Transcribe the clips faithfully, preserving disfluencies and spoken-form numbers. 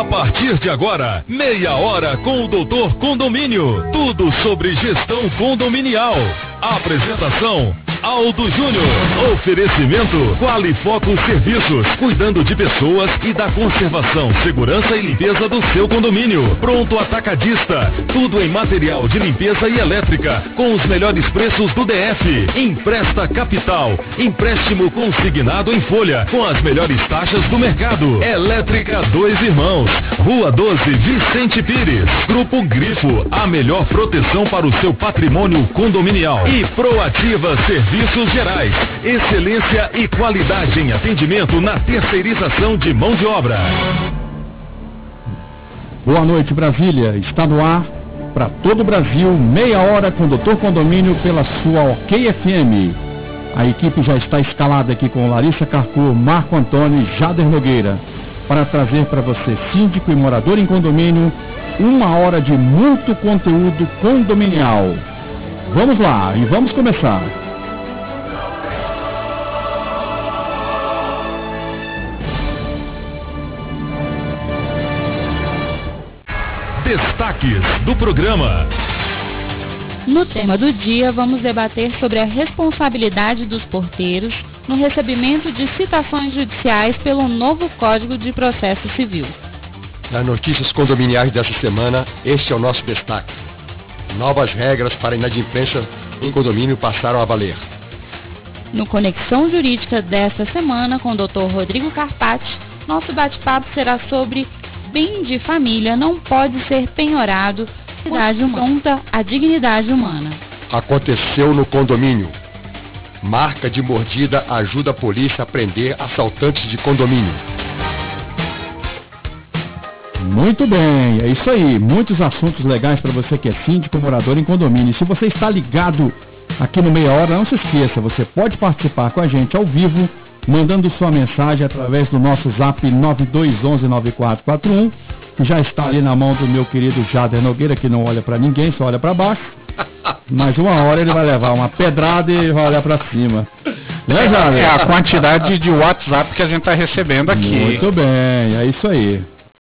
A partir de agora, meia hora com o Doutor Condomínio. Tudo sobre gestão condominial. Apresentação: Aldo Júnior. Oferecimento: Qualifoco Serviços, cuidando de pessoas e da conservação, segurança e limpeza do seu condomínio. Pronto Atacadista, tudo em material de limpeza e elétrica, com os melhores preços do D F. Empresta Capital, empréstimo consignado em folha, com as melhores taxas do mercado. Elétrica Dois Irmãos, Rua doze, Vicente Pires. Grupo Grifo, a melhor proteção para o seu patrimônio condominial. E Proativa Serviços Gerais, excelência e qualidade em atendimento na terceirização de mão de obra. Boa noite, Brasília. Está no ar para todo o Brasil, meia hora com o Doutor Condomínio pela sua OK F M. A equipe já está escalada aqui com Larissa Carcur, Marco Antônio e Jader Nogueira, para trazer para você, síndico e morador em condomínio, uma hora de muito conteúdo condominial. Vamos lá e vamos começar. Destaques do programa. No tema do dia, vamos debater sobre a responsabilidade dos porteiros no recebimento de citações judiciais pelo novo Código de Processo Civil. Nas notícias condominiais dessa semana, este é o nosso destaque. Novas regras para inadimplência em condomínio passaram a valer. No Conexão Jurídica desta semana, com o doutor Rodrigo Carpati, nosso bate-papo será sobre bem de família não pode ser penhorado, dignidade humana, a dignidade humana. Aconteceu no condomínio. Marca de mordida ajuda a polícia a prender assaltantes de condomínio. Muito bem, é isso aí. Muitos assuntos legais para você que é síndico, morador em condomínio. E se você está ligado aqui no Meia Hora, não se esqueça, você pode participar com a gente ao vivo, mandando sua mensagem através do nosso zap nove dois um um nove quatro quatro um, que já está ali na mão do meu querido Jader Nogueira, que não olha para ninguém, só olha para baixo. Mas uma hora ele vai levar uma pedrada e vai olhar para cima. Né, Jader? É a quantidade de WhatsApp que a gente está recebendo aqui. Muito bem, é isso aí.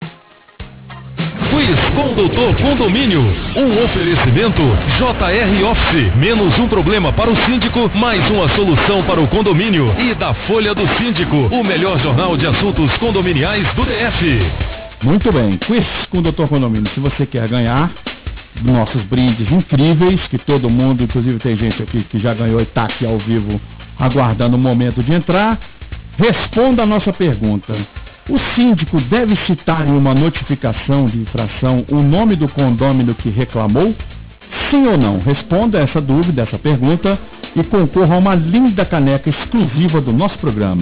Quiz com o Doutor Condomínio. Um oferecimento J R Office. Menos um problema para o síndico, mais uma solução para o condomínio. E da Folha do Síndico, o melhor jornal de assuntos condominiais do D F. Muito bem, Quiz com o Doutor Condomínio. Se você quer ganhar nossos brindes incríveis, que todo mundo, inclusive tem gente aqui que já ganhou e está aqui ao vivo aguardando o momento de entrar, responda a nossa pergunta. O síndico deve citar em uma notificação de infração o nome do condômino que reclamou? Sim ou não? Responda essa dúvida, essa pergunta, e concorra a uma linda caneca exclusiva do nosso programa.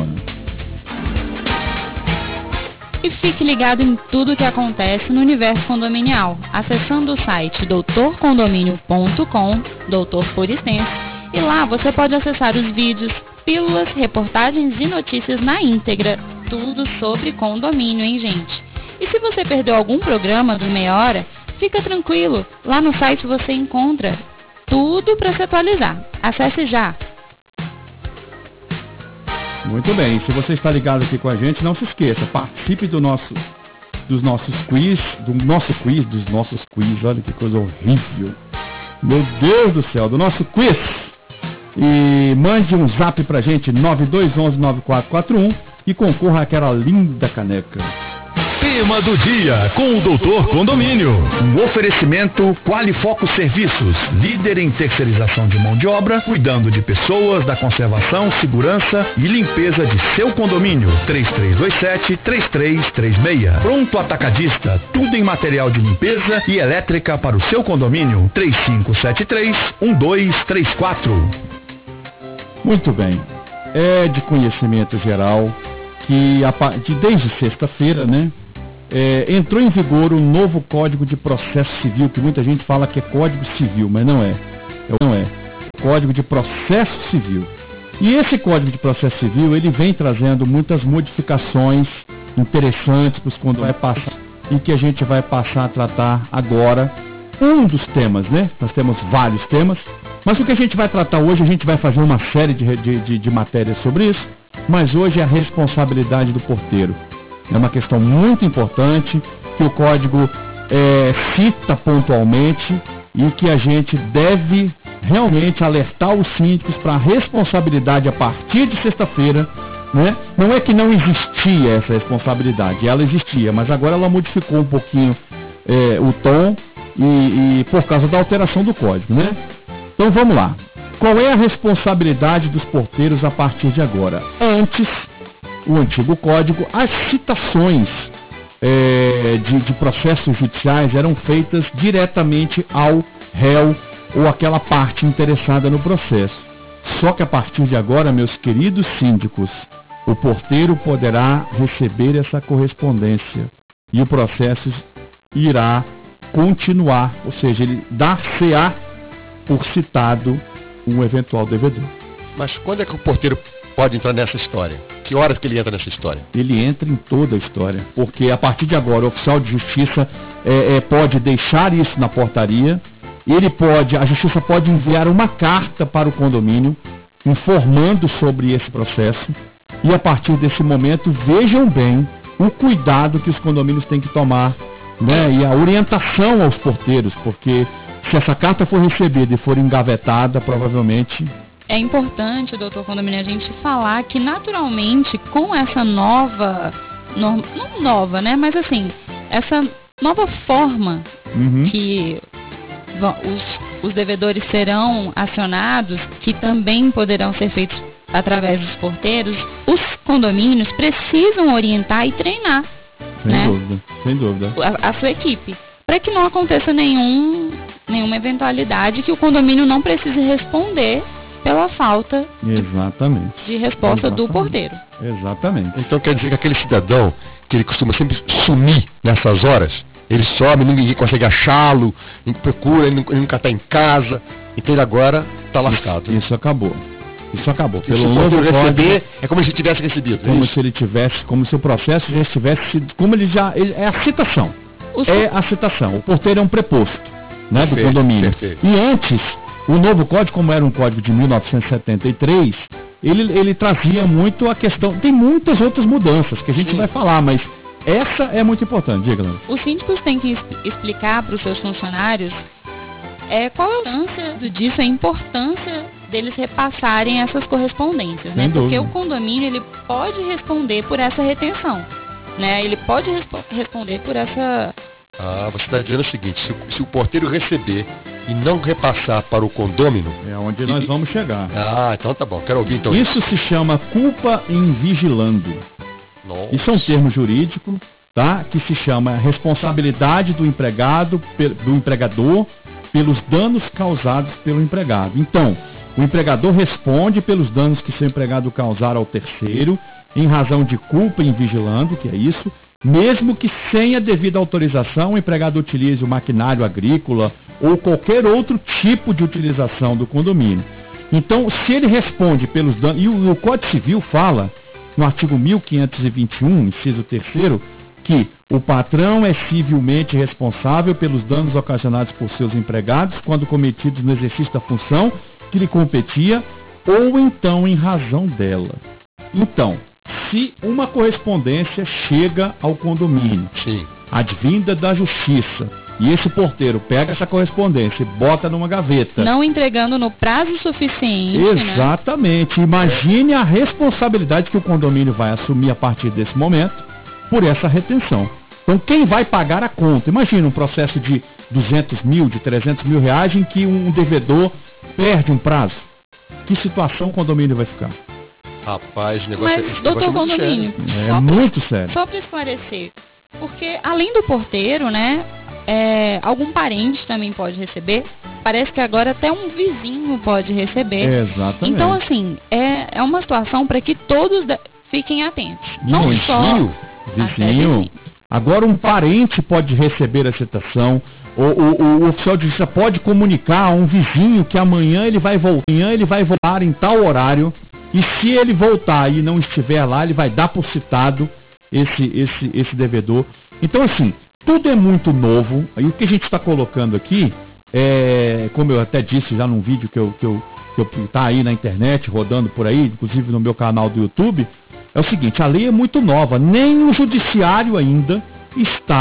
E fique ligado em tudo o que acontece no universo condominial, acessando o site doutor condomínio ponto com, doutor por extenso, e lá você pode acessar os vídeos, pílulas, reportagens e notícias na íntegra. Tudo sobre condomínio, hein, gente? E se você perdeu algum programa do Meia Hora, fica tranquilo. Lá no site você encontra tudo para se atualizar. Acesse já. Muito bem. Se você está ligado aqui com a gente, não se esqueça. Participe do nosso, dos nossos quiz, do nosso quiz, dos nossos quiz. Olha que coisa horrível. Meu Deus do céu, do nosso quiz. E mande um zap pra gente, nove dois um um nove quatro quatro um. E concorra àquela linda caneca. Tema do dia com o Doutor Condomínio. Um oferecimento Qualifoco Serviços, líder em terceirização de mão de obra, cuidando de pessoas, da conservação, segurança e limpeza de seu condomínio. três três dois sete, três três três seis. Pronto Atacadista, tudo em material de limpeza e elétrica para o seu condomínio. três cinco sete três, um dois três quatro. Muito bem. É de conhecimento geral que a, de, desde sexta-feira, né, é, entrou em vigor o novo Código de Processo Civil, que muita gente fala que é Código Civil, mas não é. Não é. Código de Processo Civil. E esse Código de Processo Civil, ele vem trazendo muitas modificações interessantes para os condomínios e que a gente vai passar a tratar agora. Um dos temas, né? Nós temos vários temas, mas o que a gente vai tratar hoje, a gente vai fazer uma série de, de, de, de matérias sobre isso, mas hoje é a responsabilidade do porteiro. É uma questão muito importante que o código é, cita pontualmente e que a gente deve realmente alertar os síndicos para a responsabilidade a partir de sexta-feira, né? Não é que não existia essa responsabilidade, ela existia, mas agora ela modificou um pouquinho é, o tom e, e por causa da alteração do código, né? Então vamos lá. Qual é a responsabilidade dos porteiros a partir de agora? Antes, o antigo código, as citações é, de, de processos judiciais eram feitas diretamente ao réu ou aquela parte interessada no processo. Só que a partir de agora, meus queridos síndicos, o porteiro poderá receber essa correspondência e o processo irá continuar, ou seja, ele dar-se-á por citado um eventual devedor. Mas quando é que o porteiro pode entrar nessa história? Que horas que ele entra nessa história? Ele entra em toda a história, porque a partir de agora o oficial de justiça é, é, pode deixar isso na portaria, ele pode, a justiça pode enviar uma carta para o condomínio informando sobre esse processo e a partir desse momento vejam bem o cuidado que os condomínios têm que tomar, né, e a orientação aos porteiros, porque se essa carta for recebida e for engavetada, provavelmente... É importante, doutor Condomínio, a gente falar que naturalmente com essa nova, no, não nova, né, mas assim, essa nova forma Uhum. que vão- os, os devedores serão acionados, que também poderão ser feitos através dos porteiros, os condomínios precisam orientar e treinar, Sem né, dúvida, sem dúvida. a, a sua equipe, para que não aconteça nenhum, nenhuma eventualidade que o condomínio não precise responder pela falta Exatamente. de resposta do Exatamente. porteiro. Exatamente. Então quer dizer que aquele cidadão que ele costuma sempre sumir nessas horas, ele some, ninguém consegue achá-lo, ninguém procura, ele nu- ele nunca está em casa, então ele agora está lascado. Isso acabou. Isso acabou. E se Pelo o novo porteiro código, receber, é como se tivesse recebido. é como isso? se ele tivesse, como se o processo já estivesse, sido- como ele já, ele- é a citação. Os- É a citação. O porteiro é um preposto, né, do Perfeito, condomínio. perfeito. E antes, o novo código, como era um código de mil novecentos e setenta e três, ele, ele trazia muito a questão, tem muitas outras mudanças que a gente Sim. vai falar, mas essa é muito importante, diga, Leandro. Os síndicos têm que es- explicar para os seus funcionários é, qual é a importância disso, a importância deles repassarem essas correspondências, né? Sem Porque dúvida. o condomínio ele pode responder por essa retenção, né? Ele pode respo- responder por essa... Ah, você está dizendo o seguinte, se o, se o porteiro receber e não repassar para o condômino, É onde nós E- vamos chegar. ah, então tá bom, quero ouvir então Isso se chama culpa em vigilando. Nossa. Isso é um termo jurídico, tá? Que se chama responsabilidade do empregado, pe- do empregador, pelos danos causados pelo empregado. Então, o empregador responde pelos danos que seu empregado causar ao terceiro, em razão de culpa em vigilando, que é isso, mesmo que sem a devida autorização o empregado utilize o maquinário agrícola ou qualquer outro tipo de utilização do condomínio. Então, se ele responde pelos danos, e o, e o Código Civil fala, no artigo mil quinhentos e vinte e um, inciso terceiro, que o patrão é civilmente responsável pelos danos ocasionados por seus empregados quando cometidos no exercício da função que lhe competia ou então em razão dela. Então, se uma correspondência chega ao condomínio, Sim. advinda da justiça, e esse porteiro pega essa correspondência e bota numa gaveta, Não entregando no prazo suficiente, né? exatamente. Imagine a responsabilidade que o condomínio vai assumir a partir desse momento por essa retenção. Então, quem vai pagar a conta? Imagina um processo de duzentos mil, de trezentos mil reais em que um devedor perde um prazo. Que situação o condomínio vai ficar? Rapaz, o negócio, Mas, esse negócio doutor é muito Condomínio, sério. É só pra- muito sério. Só para esclarecer, porque além do porteiro, né, é, algum parente também pode receber. Parece que agora até um vizinho pode receber. Exatamente. Então, assim, é, é uma situação para que todos de- fiquem atentos. Não Um só vizinho? até Vizinho. Agora um parente pode receber a citação. O, o- o oficial de justiça pode comunicar a um vizinho que amanhã ele vai voltar, amanhã ele vai voltar em tal horário. E se ele voltar e não estiver lá, ele vai dar por citado esse, esse, esse devedor. Então, assim, tudo é muito novo. E o que a gente está colocando aqui, é, como eu até disse já num vídeo que eu, que eu, que eu tá aí na internet, rodando por aí, inclusive no meu canal do YouTube, é o seguinte, a lei é muito nova, nem o judiciário ainda está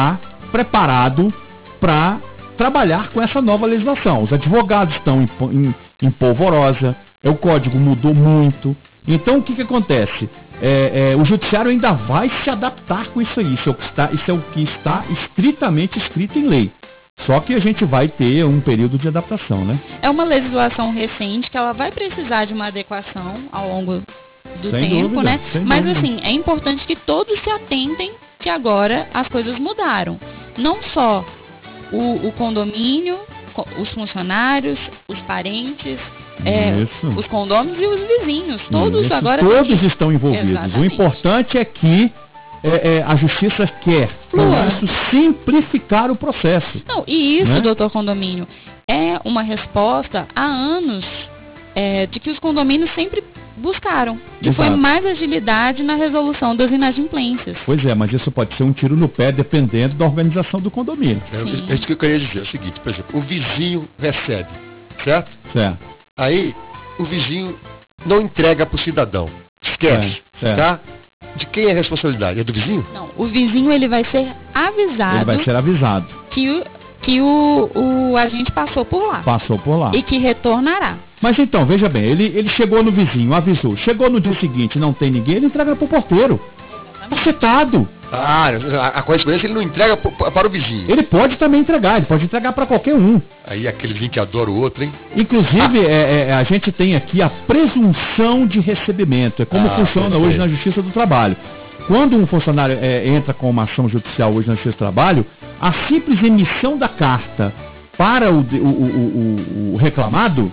preparado para trabalhar com essa nova legislação. Os advogados estão em, em, em polvorosa, o código mudou muito. Então, o que, que acontece? É, é, o judiciário ainda vai se adaptar com isso aí. Isso é, o que está, isso é o que está estritamente escrito em lei. Só que a gente vai ter um período de adaptação, né? É uma legislação recente que ela vai precisar de uma adequação ao longo do Sem tempo, dúvida, né? sem Mas dúvida. assim, é importante que todos se atentem que agora as coisas mudaram. Não só o, o condomínio, co- os funcionários, os parentes, é, Isso. os condôminos e os vizinhos. Todos Isso, agora têm todos que- estão envolvidos. Exatamente. O importante é que é, é, a justiça quer, com Flua. isso, simplificar o processo. Não, e isso, Né? doutor Condomínio, é uma resposta há anos é, de que os condomínios sempre buscaram, que foi Exato. mais agilidade na resolução das inadimplências. Pois é, mas isso pode ser um tiro no pé dependendo da organização do condomínio. É, Sim. é isso que eu queria dizer. É o seguinte, por exemplo, o vizinho recebe, certo? Certo. Aí o vizinho não entrega para o cidadão. Esquece, É, é. tá? De quem é a responsabilidade? É do vizinho? Não, o vizinho ele vai ser avisado Ele vai ser avisado. que, o, que o, o agente passou por lá Passou por lá. e que retornará. Mas então, veja bem, ele, ele chegou no vizinho, avisou. Chegou no dia seguinte, não tem ninguém, ele entrega pro porteiro. Acertado. Ah, a, a correspondência ele não entrega pro- para o vizinho. Ele pode também entregar, ele pode entregar para qualquer um. Aí aquele vizinho que adora o outro, hein? Inclusive, é, é, a gente tem aqui a presunção de recebimento. É como Ah, funciona perfeito. hoje na Justiça do Trabalho. Quando um funcionário é, entra com uma ação judicial hoje na Justiça do Trabalho, a simples emissão da carta para o, de- o- o- o- o reclamado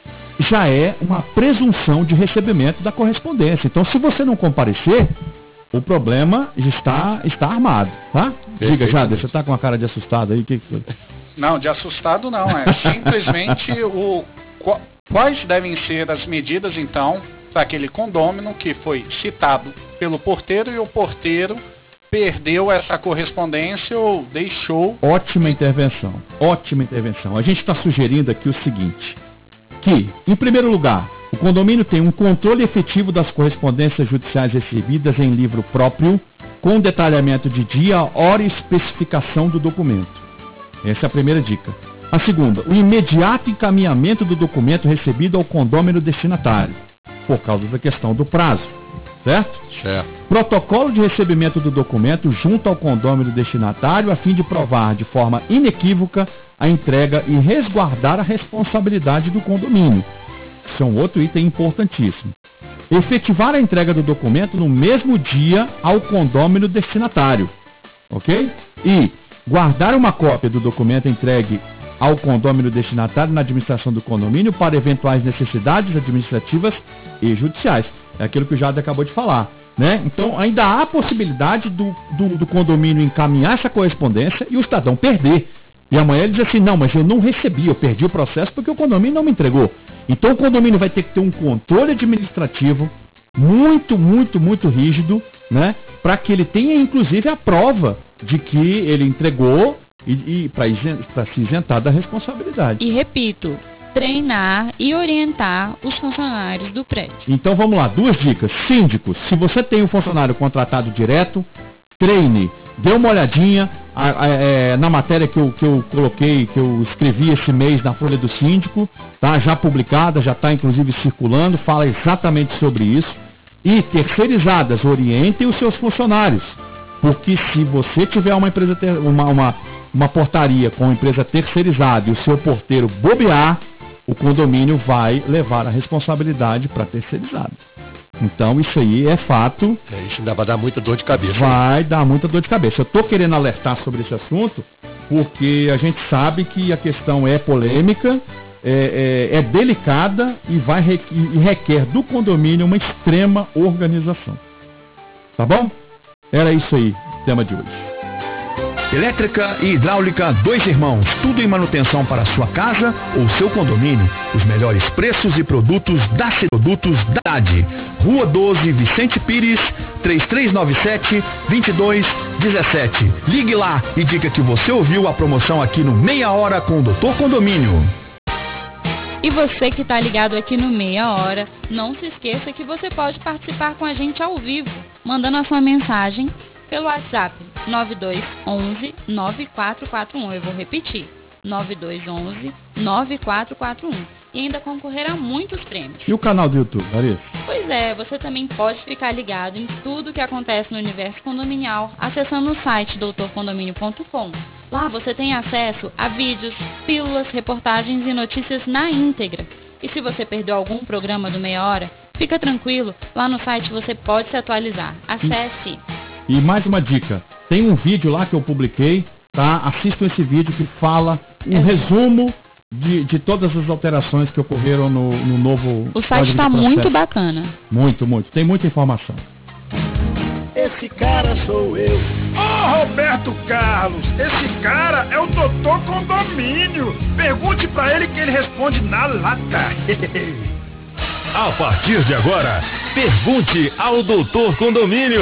já é uma presunção de recebimento da correspondência. Então, se você não comparecer, o problema está, está armado, tá? Diga, Jader, você está com uma cara de assustado aí, o que, que foi? Não, de assustado não, é simplesmente o qu- quais devem ser as medidas então para aquele condômino que foi citado pelo porteiro e o porteiro perdeu essa correspondência ou deixou. Ótima intervenção, ótima intervenção. A gente está sugerindo aqui o seguinte, que, em primeiro lugar, o condomínio tem um controle efetivo das correspondências judiciais recebidas em livro próprio, com detalhamento de dia, hora e especificação do documento. Essa é a primeira dica. A segunda, o imediato encaminhamento do documento recebido ao condômino destinatário, por causa da questão do prazo, certo? Certo. Protocolo de recebimento do documento junto ao condômino destinatário a fim de provar de forma inequívoca a entrega e resguardar a responsabilidade do condomínio. Isso é um outro item importantíssimo. Efetivar a entrega do documento no mesmo dia ao condômino destinatário, ok? E guardar uma cópia do documento entregue ao condômino destinatário na administração do condomínio para eventuais necessidades administrativas e judiciais. É aquilo que o Jade acabou de falar, né? Então ainda há a possibilidade do, do, do condomínio encaminhar essa correspondência e o cidadão perder. E amanhã ele diz assim, não, mas eu não recebi, eu perdi o processo porque o condomínio não me entregou. Então o condomínio vai ter que ter um controle administrativo muito, muito, muito rígido, né? Para que ele tenha inclusive a prova de que ele entregou e, e para se isentar da responsabilidade. E repito, treinar e orientar os funcionários do prédio. Então vamos lá, duas dicas. Síndicos, se você tem um funcionário contratado direto, treine, dê uma olhadinha a, a, é, na matéria que eu, que eu coloquei, que eu escrevi esse mês na Folha do Síndico, tá? Já publicada, já está inclusive circulando, fala exatamente sobre isso. E terceirizadas, orientem os seus funcionários. Porque se você tiver uma empresa, ter, uma, uma, uma portaria com uma empresa terceirizada e o seu porteiro bobear, o condomínio vai levar a responsabilidade para terceirizado. Então isso aí é fato, É, isso ainda vai dar muita dor de cabeça. vai dar muita dor de cabeça. Eu estou querendo alertar sobre esse assunto porque a gente sabe que a questão é polêmica, é, é, é delicada e, vai, e requer do condomínio uma extrema organização. Tá bom? Era isso aí, o tema de hoje. Elétrica e hidráulica Dois Irmãos, tudo em manutenção para sua casa ou seu condomínio. Os melhores preços e produtos da C- produtos da cidade. Rua doze, Vicente Pires, três três nove sete, dois dois um sete. Ligue lá e diga que você ouviu a promoção aqui no Meia Hora com o doutor Condomínio. E você que está ligado aqui no Meia Hora, não se esqueça que você pode participar com a gente ao vivo, mandando a sua mensagem pelo WhatsApp nove dois onze, nove quatro quatro um. Eu vou repetir, nove dois um um, nove quatro quatro um. E ainda concorrer a muitos prêmios. E o canal do YouTube, Larissa? Pois é, você também pode ficar ligado em tudo que acontece no universo condominial acessando o site doutor condomínio ponto com. Lá você tem acesso a vídeos, pílulas, reportagens e notícias na íntegra. E se você perdeu algum programa do Meia Hora, fica tranquilo, lá no site você pode se atualizar. Acesse. E mais uma dica, tem um vídeo lá que eu publiquei, tá? Assistam esse vídeo que fala um resumo de, de todas as alterações que ocorreram no, no novo... O site está muito bacana. Muito, muito. Tem muita informação. Esse cara sou eu. Ô oh, Roberto Carlos, esse cara é o doutor Condomínio. Pergunte pra ele que ele responde na lata. A partir de agora, pergunte ao doutor Condomínio.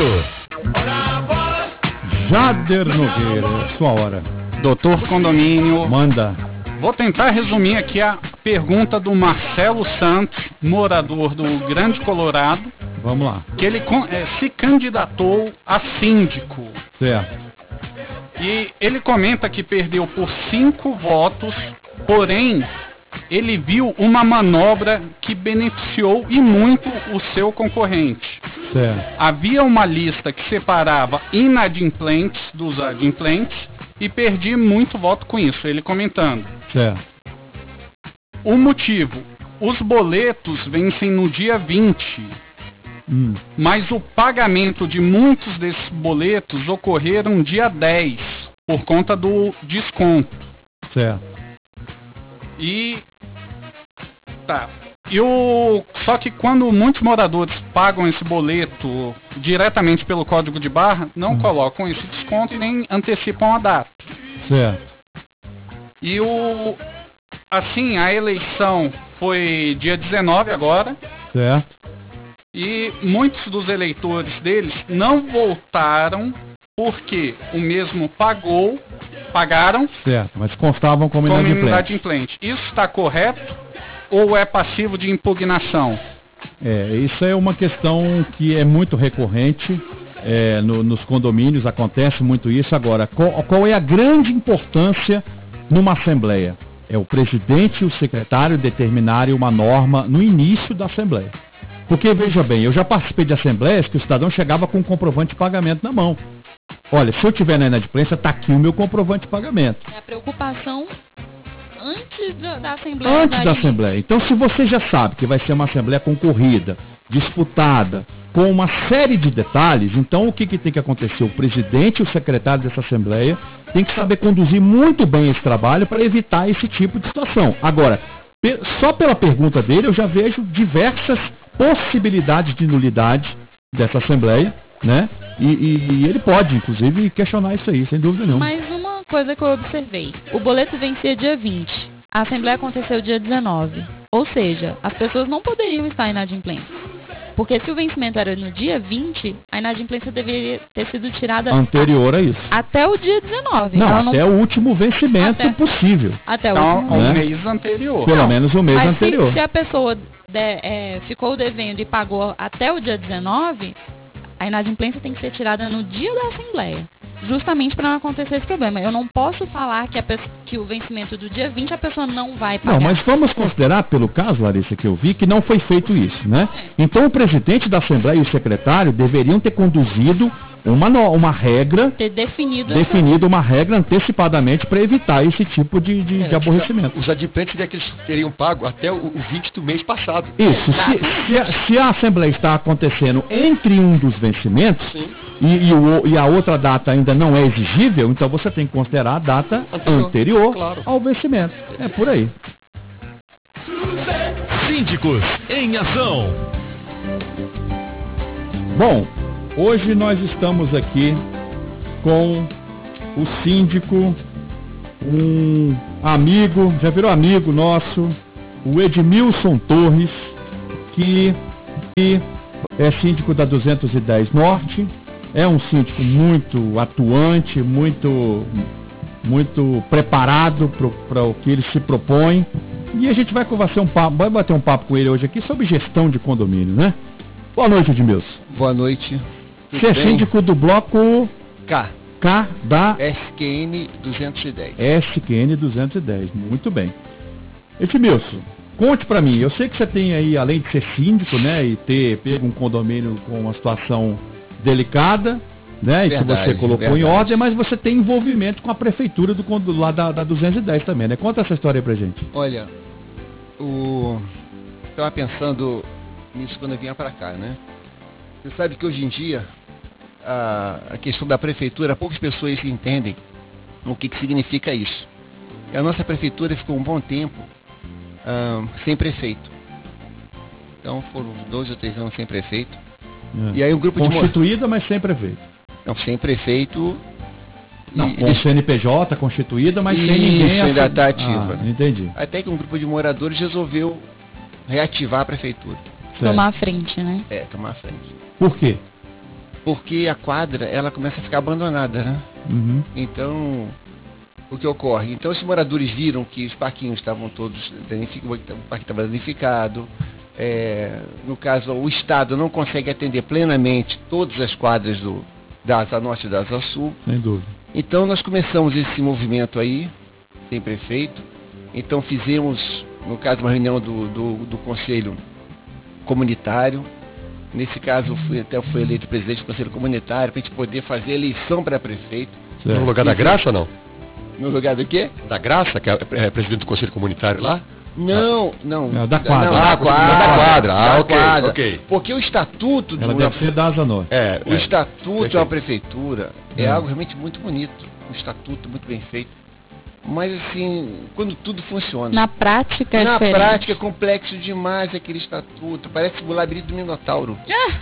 Jader Nogueira, sua hora. Doutor Condomínio. Manda. Vou tentar resumir aqui a pergunta do Marcelo Santos, morador do Grande Colorado. Vamos lá. Que ele é, se candidatou a síndico. Certo. E ele comenta que perdeu por cinco votos, porém, ele viu uma manobra que beneficiou e muito o seu concorrente. Certo. Havia uma lista que separava inadimplentes dos adimplentes e perdi muito voto com isso, ele comentando. Certo. O motivo, os boletos vencem no dia vinte. Hum. Mas o pagamento de muitos desses boletos ocorreram dia dez, por conta do desconto. Certo. E tá. E o só que quando muitos moradores pagam esse boleto diretamente pelo código de barra, não hum. colocam esse desconto e nem antecipam a data. Certo. E o assim, a eleição foi dia dezenove agora. Certo. E muitos dos eleitores deles não voltaram porque o mesmo pagou, pagaram, certo, mas constavam como, como inadimplente. inadimplente. Isso está correto ou é passivo de impugnação? É, isso é uma questão que é muito recorrente é, no, nos condomínios, acontece muito isso. Agora, qual, qual é a grande importância numa assembleia? É o presidente e o secretário determinarem uma norma no início da assembleia. Porque, veja bem, eu já participei de assembleias que o cidadão chegava com um comprovante de pagamento na mão. Olha, se eu tiver na inadimplência, está aqui o meu comprovante de pagamento. É a preocupação antes da, da assembleia. Antes da assembleia. Então, se você já sabe que vai ser uma assembleia concorrida, disputada, com uma série de detalhes, então o que, que tem que acontecer? O presidente e o secretário dessa assembleia tem que saber conduzir muito bem esse trabalho para evitar esse tipo de situação. Agora, só pela pergunta dele, eu já vejo diversas possibilidades de nulidade dessa assembleia, né? E, e, e ele pode, inclusive, questionar isso aí, sem dúvida nenhuma. Mas uma coisa que eu observei, o boleto vencia dia vinte, a assembleia aconteceu dia dezenove, ou seja, as pessoas não poderiam estar inadimplentes. Porque se o vencimento era no dia vinte, a inadimplência deveria ter sido tirada anterior a isso. Até o dia dezenove. Não, até não... o último vencimento até... possível. Até o então, último né? mês. mês anterior. Pelo não, menos o mês mas anterior. Se, se a pessoa de, é, ficou devendo e pagou até o dia dezenove, a inadimplência tem que ser tirada no dia da assembleia. Justamente para não acontecer esse problema. Eu não posso falar que, a pessoa, que o vencimento do dia vinte a pessoa não vai pagar. Não, mas vamos considerar, pelo caso, Larissa, que eu vi, que não foi feito isso, né? É. Então o presidente da Assembleia e o secretário deveriam ter conduzido uma, uma regra, ter definido, definido uma regra antecipadamente para evitar esse tipo de, de, é, de aborrecimento. Os adimplentes é que eles teriam pago até o, o vinte do mês passado. Isso, se, se, a, se a Assembleia está acontecendo entre um dos vencimentos, sim, e, e, o, e a outra data ainda não é exigível, então você tem que considerar a data anterior, anterior claro, ao vencimento. É por aí. Síndicos em ação. Bom, hoje nós estamos aqui com o síndico, um amigo, já virou amigo nosso, o Edmilson Torres, que, que é síndico da duzentos e dez Norte, é um síndico muito atuante, muito, muito preparado para o que ele se propõe, e a gente vai conversar um papo, vai bater um papo com ele hoje aqui sobre gestão de condomínio, né? Boa noite, Edmilson. Boa noite. Você é síndico do bloco K. K da S Q N duzentos e dez. S Q N duzentos e dez, muito bem. Edmilson, conte para mim, eu sei que você tem aí, além de ser síndico, né, e ter pego um condomínio com uma situação delicada, né, Verdade, e que você colocou verdade. em ordem, mas você tem envolvimento com a prefeitura do, condo- lá da, da duzentos e dez também, né? Conta essa história aí pra gente. Olha, o... eu estava pensando nisso quando eu vinha para cá, né? Você sabe que hoje em dia a, a questão da prefeitura, poucas pessoas entendem o que, que significa isso. E a nossa prefeitura ficou um bom tempo ah, sem prefeito. Então foram uns dois ou três anos sem prefeito. É. E aí um grupo de... mo- Constituída, mas sem prefeito. Não, sem prefeito... Não, e- com e- C N P J constituída, mas sem Isso, ninguém... ainda assu- tá ativa, Ah, né? entendi. Até que um grupo de moradores resolveu reativar a prefeitura. Certo. Tomar a frente, né? É, tomar a frente. Por quê? Porque a quadra, ela começa a ficar abandonada, né? Uhum. Então, o que ocorre? Então, os moradores viram que os parquinhos estavam todos danificados, o parque estava danificado. É, no caso, o Estado não consegue atender plenamente todas as quadras do, da Asa Norte e da Asa Sul. Sem dúvida. Então, nós começamos esse movimento aí, sem prefeito. Então, fizemos, no caso, uma reunião do, do, do Conselho Comunitário. Nesse caso, eu fui, até eu fui eleito presidente do Conselho Comunitário para a gente poder fazer eleição para prefeito. Certo. No lugar da Graça ou não? No lugar do quê? Da Graça, que é é presidente do Conselho Comunitário lá? Não, não. Não, da quadra. Não, Ah, da quadra. da quadra. Ah, da ok, quadra. ok. Porque o estatuto Ela do, deve ser da Asa Norte. É, o é. estatuto Perfeito. da prefeitura é Hum. algo realmente muito bonito. Um estatuto muito bem feito. Mas assim, quando tudo funciona. Na prática é Na diferente. prática é complexo demais aquele estatuto. Parece o labirinto do Minotauro.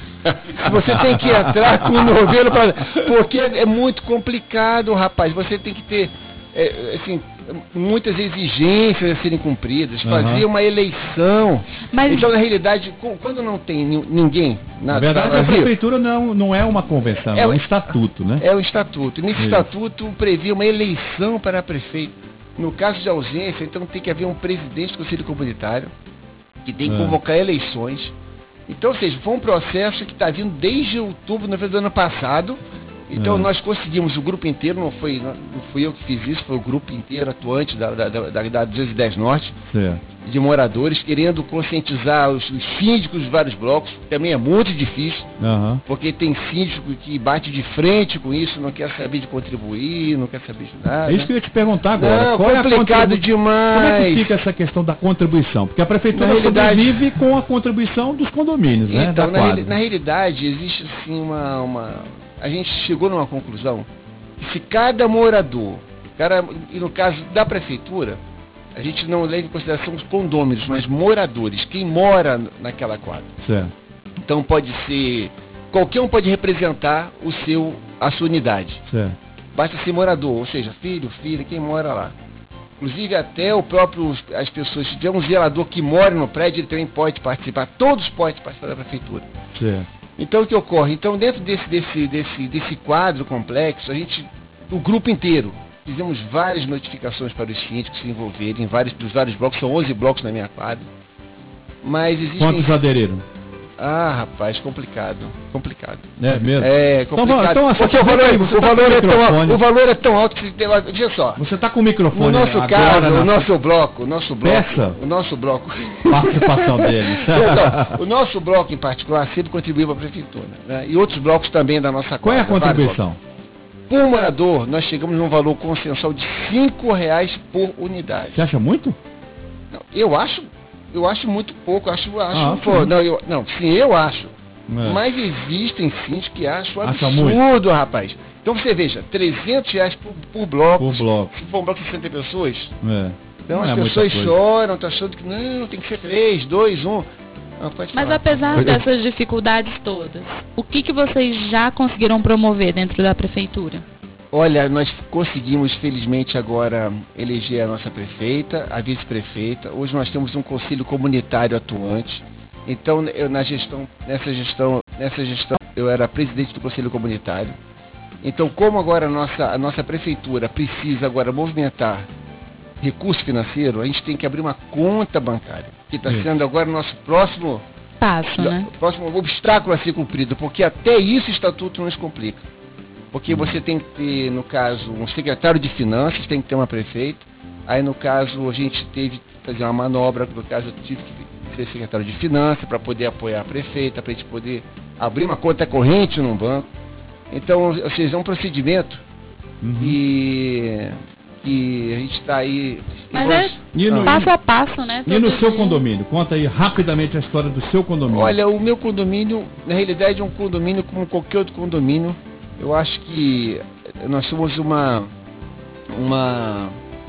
Você tem que entrar com o novelo para. Porque é muito complicado, rapaz. Você tem que ter é, assim, muitas exigências a serem cumpridas, Aham. fazer uma eleição. Mas- Então, na realidade, com- quando não tem ni- ninguém Na na, verdade, no a Brasil, prefeitura não, não é uma convenção, é, É um o- estatuto, né? é o estatuto. Nesse Isso. estatuto previa uma eleição para prefeito. No caso de ausência, então tem que haver um presidente do Conselho Comunitário que tem que É. convocar eleições. Então, ou seja, foi um processo que está vindo desde outubro, novembro do ano passado. Então É. nós conseguimos, o grupo inteiro, não foi, não fui eu que fiz isso, foi o grupo inteiro atuante da, da, da, da duzentos e dez Norte, Certo. de moradores, querendo conscientizar os, os síndicos de vários blocos. Também é muito difícil, Aham. porque tem síndico que bate de frente com isso, não quer saber de contribuir, não quer saber de nada. É isso que eu ia te perguntar agora. Não, Qual é a complicado contribu- demais. Como é que fica essa questão da contribuição? Porque a prefeitura Na realidade- sobrevive com a contribuição dos condomínios, né? Então, da na, quadra. reali- na realidade, existe assim uma, uma... A gente chegou numa conclusão que se cada morador, cara, e no caso da prefeitura, a gente não leva em consideração os condôminos, mas moradores, quem mora naquela quadra. Certo. Então pode ser, qualquer um pode representar o seu, a sua unidade. Certo. Basta ser morador, ou seja, filho, filha, quem mora lá. Inclusive até o próprio, as pessoas, se tiver um zelador que mora no prédio, ele também pode participar, todos podem participar da prefeitura. Certo. Então o que ocorre? Então dentro desse, desse, desse, desse quadro complexo, a gente, o grupo inteiro, fizemos várias notificações para os síndicos se envolverem, vários, dos vários blocos, são onze blocos na minha quadra. Mas existem... Quantos aderiram? Ah, rapaz, complicado, complicado. É mesmo? É, Então, complicado. então, porque o você valor, tá- é- você o tá valor com é o microfone. tão, o valor é tão alto que você tem, veja só. Você está com o microfone No nosso agora caso, na o nosso bloco, o nosso bloco, Peça. o nosso bloco. participação dele. Então, o nosso bloco em particular sempre contribuiu para a prefeitura, né? E outros blocos também da nossa Qual é a quadra, vários contribuição? blocos. Por morador, nós chegamos num valor consensual de cinco reais por unidade. Você acha muito? Não, eu acho, eu acho muito pouco, acho, acho, Ah, pô, sim. não, eu, não, sim, eu acho. É. Mas existem síndicos que acham Acha absurdo, rapaz. Então você veja, trezentos reais por, por bloco. Por bloco. Se for um bloco de sessenta pessoas. É. Então Não as é muita pessoas coisa. choram, estão achando que não, tem que ser três, dois, um. Não, pode Mas falar. apesar dessas dificuldades todas, o que, que vocês já conseguiram promover dentro da prefeitura? Olha, nós conseguimos, felizmente, agora eleger a nossa prefeita, a vice-prefeita. Hoje nós temos um conselho comunitário atuante. Então, eu na gestão, nessa gestão, nessa gestão, eu era presidente do conselho comunitário. Então, como agora a nossa, a nossa prefeitura precisa agora movimentar recurso financeiro, a gente tem que abrir uma conta bancária, que está Isso. sendo agora o nosso próximo, Passo, né? próximo obstáculo a ser cumprido, porque até isso o estatuto nos complica. Porque você tem que ter, no caso, um secretário de finanças, tem que ter uma prefeita. Aí, no caso, a gente teve que fazer uma manobra, no caso, eu tive que ser secretário de finanças para poder apoiar a prefeita, para a gente poder abrir uma conta corrente num banco. Então, ou seja, é um procedimento uhum. e que a gente está aí... Mas é e no, passo a passo, né? E no seu condomínio? Conta aí rapidamente a história do seu condomínio. Olha, o meu condomínio, na realidade, é um condomínio como qualquer outro condomínio. Eu acho que nós somos uma, uma,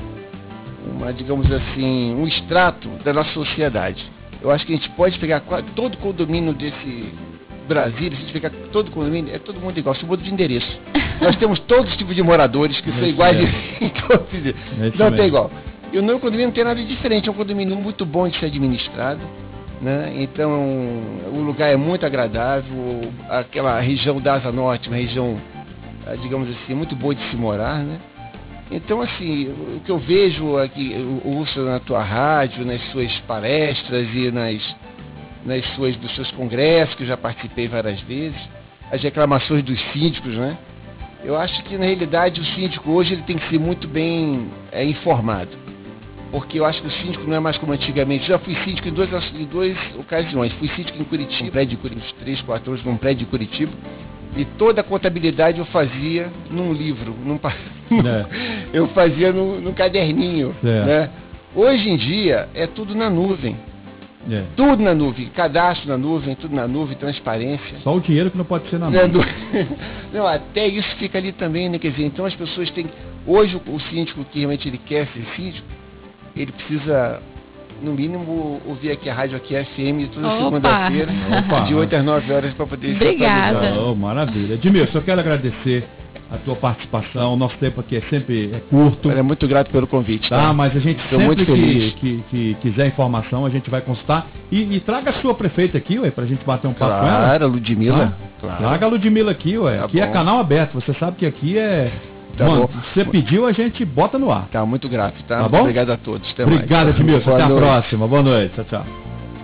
uma, digamos assim, um extrato da nossa sociedade. Eu acho que a gente pode pegar todo condomínio desse Brasil, se a gente pegar todo condomínio, é todo mundo igual, só muda de endereço. Nós temos todos os tipos de moradores que são iguais em todos os endereços. Não tem igual. E o meu condomínio não tem nada de diferente, é um condomínio muito bom de ser administrado. Né? Então, o lugar é muito agradável, aquela região da Asa Norte, uma região, digamos assim, muito boa de se morar, né? Então, assim, o que eu vejo aqui, eu ouço na tua rádio, nas suas palestras e nas, nas suas, dos seus congressos, que eu já participei várias vezes, as reclamações dos síndicos, né? Eu acho que, na realidade, o síndico hoje ele tem que ser muito bem é, informado. Porque eu acho que o síndico não é mais como antigamente. Já fui síndico em duas, em duas ocasiões. Fui síndico em Curitiba, um prédio de Curitiba, uns três, quatro anos num prédio de Curitiba. E toda a contabilidade eu fazia num livro. Num, é. Eu fazia num, num caderninho. É. Né? Hoje em dia é tudo na nuvem. É. Tudo na nuvem. Cadastro na nuvem, tudo na nuvem, transparência. Só o dinheiro que não pode ser na nuvem. Não, até isso fica ali também, né? Quer dizer, então as pessoas têm... Hoje o, o síndico que realmente ele quer ser síndico, ele precisa, no mínimo, ouvir aqui a rádio aqui F M toda segunda-feira, de oito às nove horas, para poder se Obrigada. Oh, maravilha. Edmilson, eu quero agradecer a tua participação. O nosso tempo aqui é sempre é curto. Eu é muito grato pelo convite. Tá, tá? Mas a gente Estou sempre muito feliz. Que, que, que quiser informação, a gente vai consultar. E, e traga a sua prefeita aqui, ué, pra gente bater um papo claro, com ela. Claro, Ludmila. Tá? Claro. Traga a Ludmila aqui, ué. Tá aqui bom. É canal aberto. Você sabe que aqui é... Tá Mano, bom. Você pediu, a gente bota no ar. Tá, muito grato, tá? Tá bom? Obrigado a todos. Até Obrigado, Edmilson. Até noite. A próxima. Boa noite. Tchau, tchau.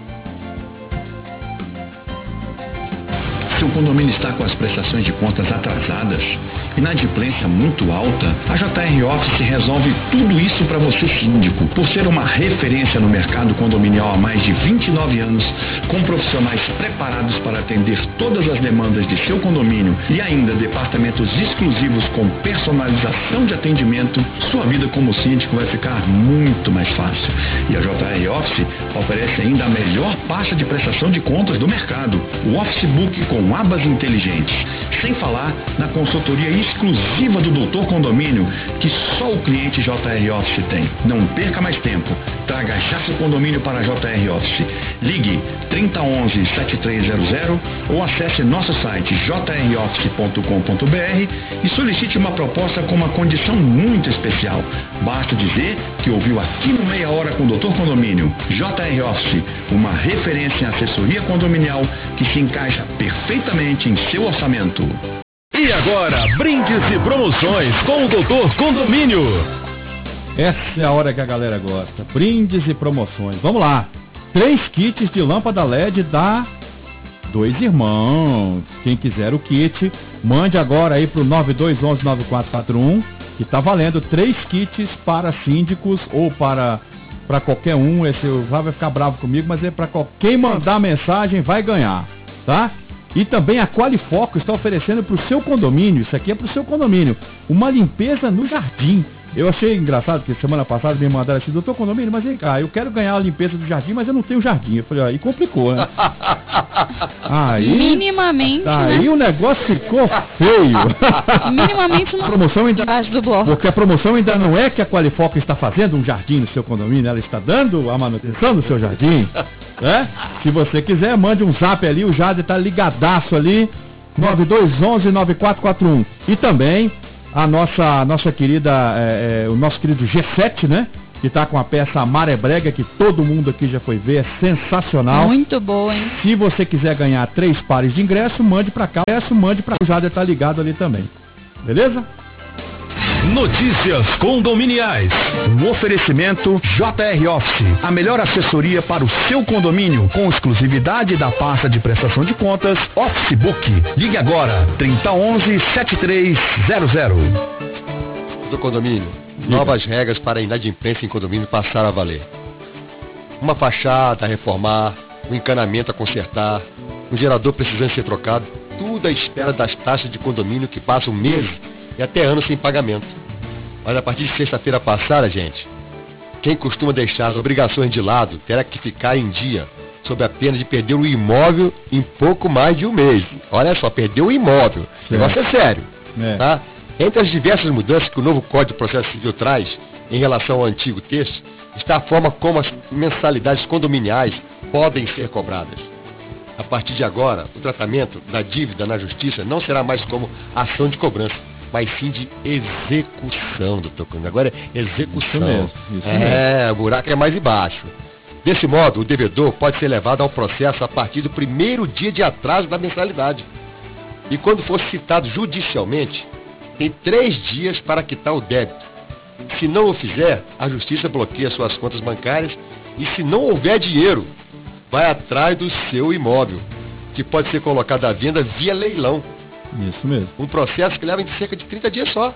Seu condomínio está com as prestações de contas atrasadas, inadimplência muito alta, a J R Office resolve tudo isso para você, síndico. Por ser uma referência no mercado condominial há mais de vinte e nove anos, com profissionais preparados para atender todas as demandas de seu condomínio e ainda departamentos exclusivos com personalização de atendimento, sua vida como síndico vai ficar muito mais fácil. E a J R Office oferece ainda a melhor pasta de prestação de contas do mercado, o Office Book com abas inteligentes, sem falar na consultoria exclusiva do doutor Condomínio, que só o cliente J R Office tem. Não perca mais tempo. Traga já seu condomínio para a J R Office. Ligue trinta onze, setenta e três zero zero ou acesse nosso site j r office ponto com ponto b r e solicite uma proposta com uma condição muito especial. Basta dizer que ouviu aqui no Meia Hora com o doutor Condomínio. J R Office, uma referência em assessoria condominial que se encaixa perfeitamente em seu orçamento. E agora, brindes e promoções com o doutor Condomínio. Essa é a hora que a galera gosta. Brindes e promoções. Vamos lá. Três kits de lâmpada L E D da Dois Irmãos. Quem quiser o kit, mande agora aí pro nove dois um um nove quatro quatro um, que tá valendo três kits para síndicos ou para, para qualquer um. Esse o vai ficar bravo comigo, mas é para quem mandar mensagem vai ganhar, tá? E também a Qualifoco está oferecendo para o seu condomínio, isso aqui é para o seu condomínio, uma limpeza no jardim. Eu achei engraçado que semana passada me mandaram assim, doutor Condomínio, mas vem cá, eu quero ganhar a limpeza do jardim, mas eu não tenho jardim. Eu falei, aí complicou, né? Aí, minimamente, tá, né? Aí o negócio ficou feio. Minimamente não. A promoção ainda, embaixo do bloco. Porque a promoção ainda não é que a Qualifoco está fazendo um jardim no seu condomínio, ela está dando a manutenção do seu jardim. Né? Se você quiser, mande um zap ali, o Jade está ligadaço ali, nove dois um um nove quatro quatro um. E também a nossa, nossa querida, é, é, o nosso querido G sete, né? Que está com a peça Maré Brega, que todo mundo aqui já foi ver, é sensacional. Muito boa, hein? Se você quiser ganhar três pares de ingresso, mande para cá. Ingresso, mande para o Jader, tá ligado ali também. Beleza? Notícias condominiais. Um oferecimento J R Office, a melhor assessoria para o seu condomínio, com exclusividade da pasta de prestação de contas Office Book. Ligue agora, trinta e um, setenta e três zero zero. Do condomínio, novas regras para a inadimplência em condomínio passaram a valer. Uma fachada a reformar, um encanamento a consertar, um gerador precisando ser trocado, tudo à espera das taxas de condomínio que passam meses e até anos sem pagamento. Mas a partir de sexta-feira passada, gente, quem costuma deixar as obrigações de lado terá que ficar em dia, sob a pena de perder o imóvel em pouco mais de um mês. Olha só, perdeu o imóvel. O negócio é sério. É. Tá? Entre as diversas mudanças que o novo Código de Processo Civil traz em relação ao antigo texto, está a forma como as mensalidades condominiais podem ser cobradas. A partir de agora, o tratamento da dívida na justiça não será mais como ação de cobrança, mas sim de execução, doutor Cunha. Agora é execução. Isso mesmo, isso é, mesmo. O buraco é mais embaixo. Desse modo, o devedor pode ser levado ao processo a partir do primeiro dia de atraso da mensalidade. E quando for citado judicialmente, tem três dias para quitar o débito. Se não o fizer, a justiça bloqueia suas contas bancárias e, se não houver dinheiro, vai atrás do seu imóvel, que pode ser colocado à venda via leilão. Isso mesmo. Um processo que leva em cerca de trinta dias só.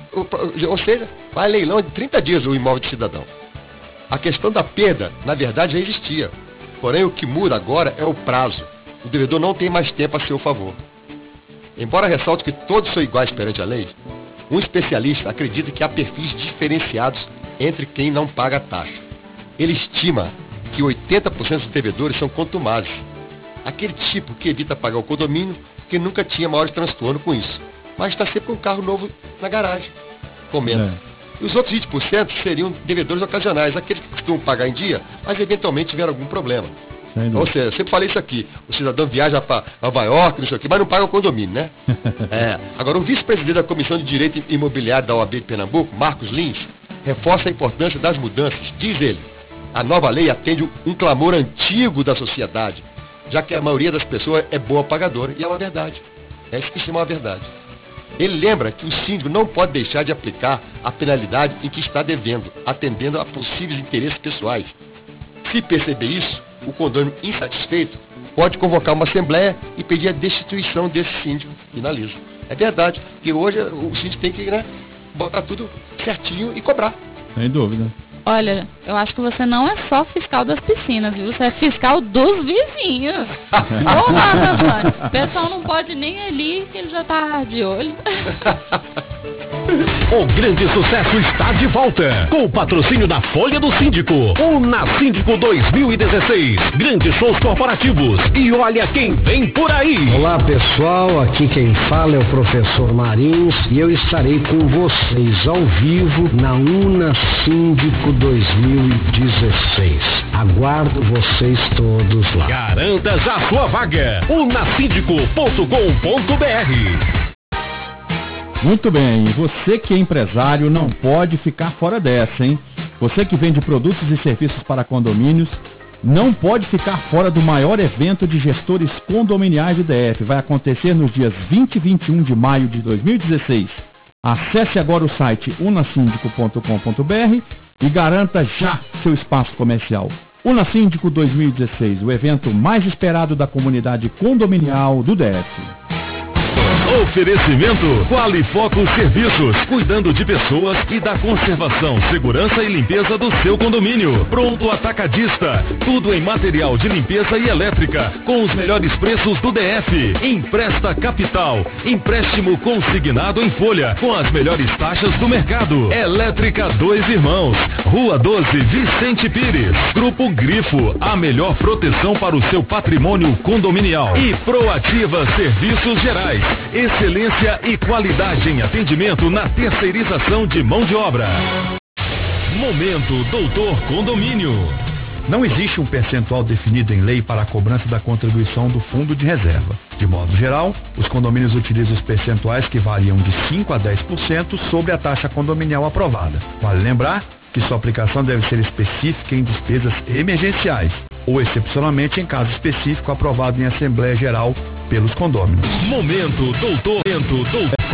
Ou seja, vai a leilão de trinta dias o imóvel do cidadão. A questão da perda, na verdade, já existia. Porém, o que muda agora é o prazo. O devedor não tem mais tempo a seu favor. Embora ressalte que todos são iguais perante a lei, um especialista acredita que há perfis diferenciados entre quem não paga a taxa. Ele estima que oitenta por cento dos devedores são contumazes. Aquele tipo que evita pagar o condomínio porque nunca tinha maior transtorno com isso, mas está sempre com um carro novo na garagem. Comenta. É. E os outros vinte por cento seriam devedores ocasionais, aqueles que costumam pagar em dia, mas eventualmente tiveram algum problema. Ou seja, eu sempre falei isso aqui, o cidadão viaja para Nova York, não sei o quê, mas não paga o condomínio, né? É. Agora, o vice-presidente da Comissão de Direito Imobiliário da O A B de Pernambuco, Marcos Lins, reforça a importância das mudanças. Diz ele, a nova lei atende um clamor antigo da sociedade, já que a maioria das pessoas é boa pagadora, e é uma verdade. É isso que se chama uma verdade. Ele lembra que o síndico não pode deixar de aplicar a penalidade em que está devendo, atendendo a possíveis interesses pessoais. Se perceber isso, o condomínio insatisfeito pode convocar uma assembleia e pedir a destituição desse síndico. Finaliza. É verdade, porque hoje o síndico tem que, né, botar tudo certinho e cobrar. Sem dúvida. Olha, eu acho que você não é só fiscal das piscinas, viu? Você é fiscal dos vizinhos. Ô, Marco Antônio, o pessoal não pode nem ir ali, que ele já tá de olho. O grande sucesso está de volta, com o patrocínio da Folha do Síndico. Una Síndico dois mil e dezesseis. Grandes shows corporativos. E olha quem vem por aí. Olá, pessoal. Aqui quem fala é o professor Marins e eu estarei com vocês ao vivo na Una Síndico dois mil e dezesseis. Aguardo vocês todos lá. Garanta já sua vaga. una síndico ponto com ponto b r. Muito bem, você que é empresário não pode ficar fora dessa, hein? Você que vende produtos e serviços para condomínios não pode ficar fora do maior evento de gestores condominiais do D F. Vai acontecer nos dias vinte e vinte e um de maio de dois mil e dezesseis. Acesse agora o site una síndico ponto com ponto b r e garanta já seu espaço comercial. Una Síndico dois mil e dezesseis, o evento mais esperado da comunidade condominial do D F. Oferecimento Qualifoco Serviços, cuidando de pessoas e da conservação, segurança e limpeza do seu condomínio. Pronto Atacadista, tudo em material de limpeza e elétrica, com os melhores preços do D F. Empresta Capital, empréstimo consignado em folha, com as melhores taxas do mercado. Elétrica Dois Irmãos, Rua doze, Vicente Pires. Grupo Grifo, a melhor proteção para o seu patrimônio condominial. E Proativa Serviços Gerais, excelência e qualidade em atendimento na terceirização de mão de obra. Momento Doutor Condomínio. Não existe um percentual definido em lei para a cobrança da contribuição do fundo de reserva. De modo geral, os condomínios utilizam os percentuais que variam de cinco a dez por cento sobre a taxa condominial aprovada. Vale lembrar que sua aplicação deve ser específica em despesas emergenciais ou excepcionalmente em caso específico aprovado em Assembleia Geral pelos condôminos. Momento Doutor, Momento Doutor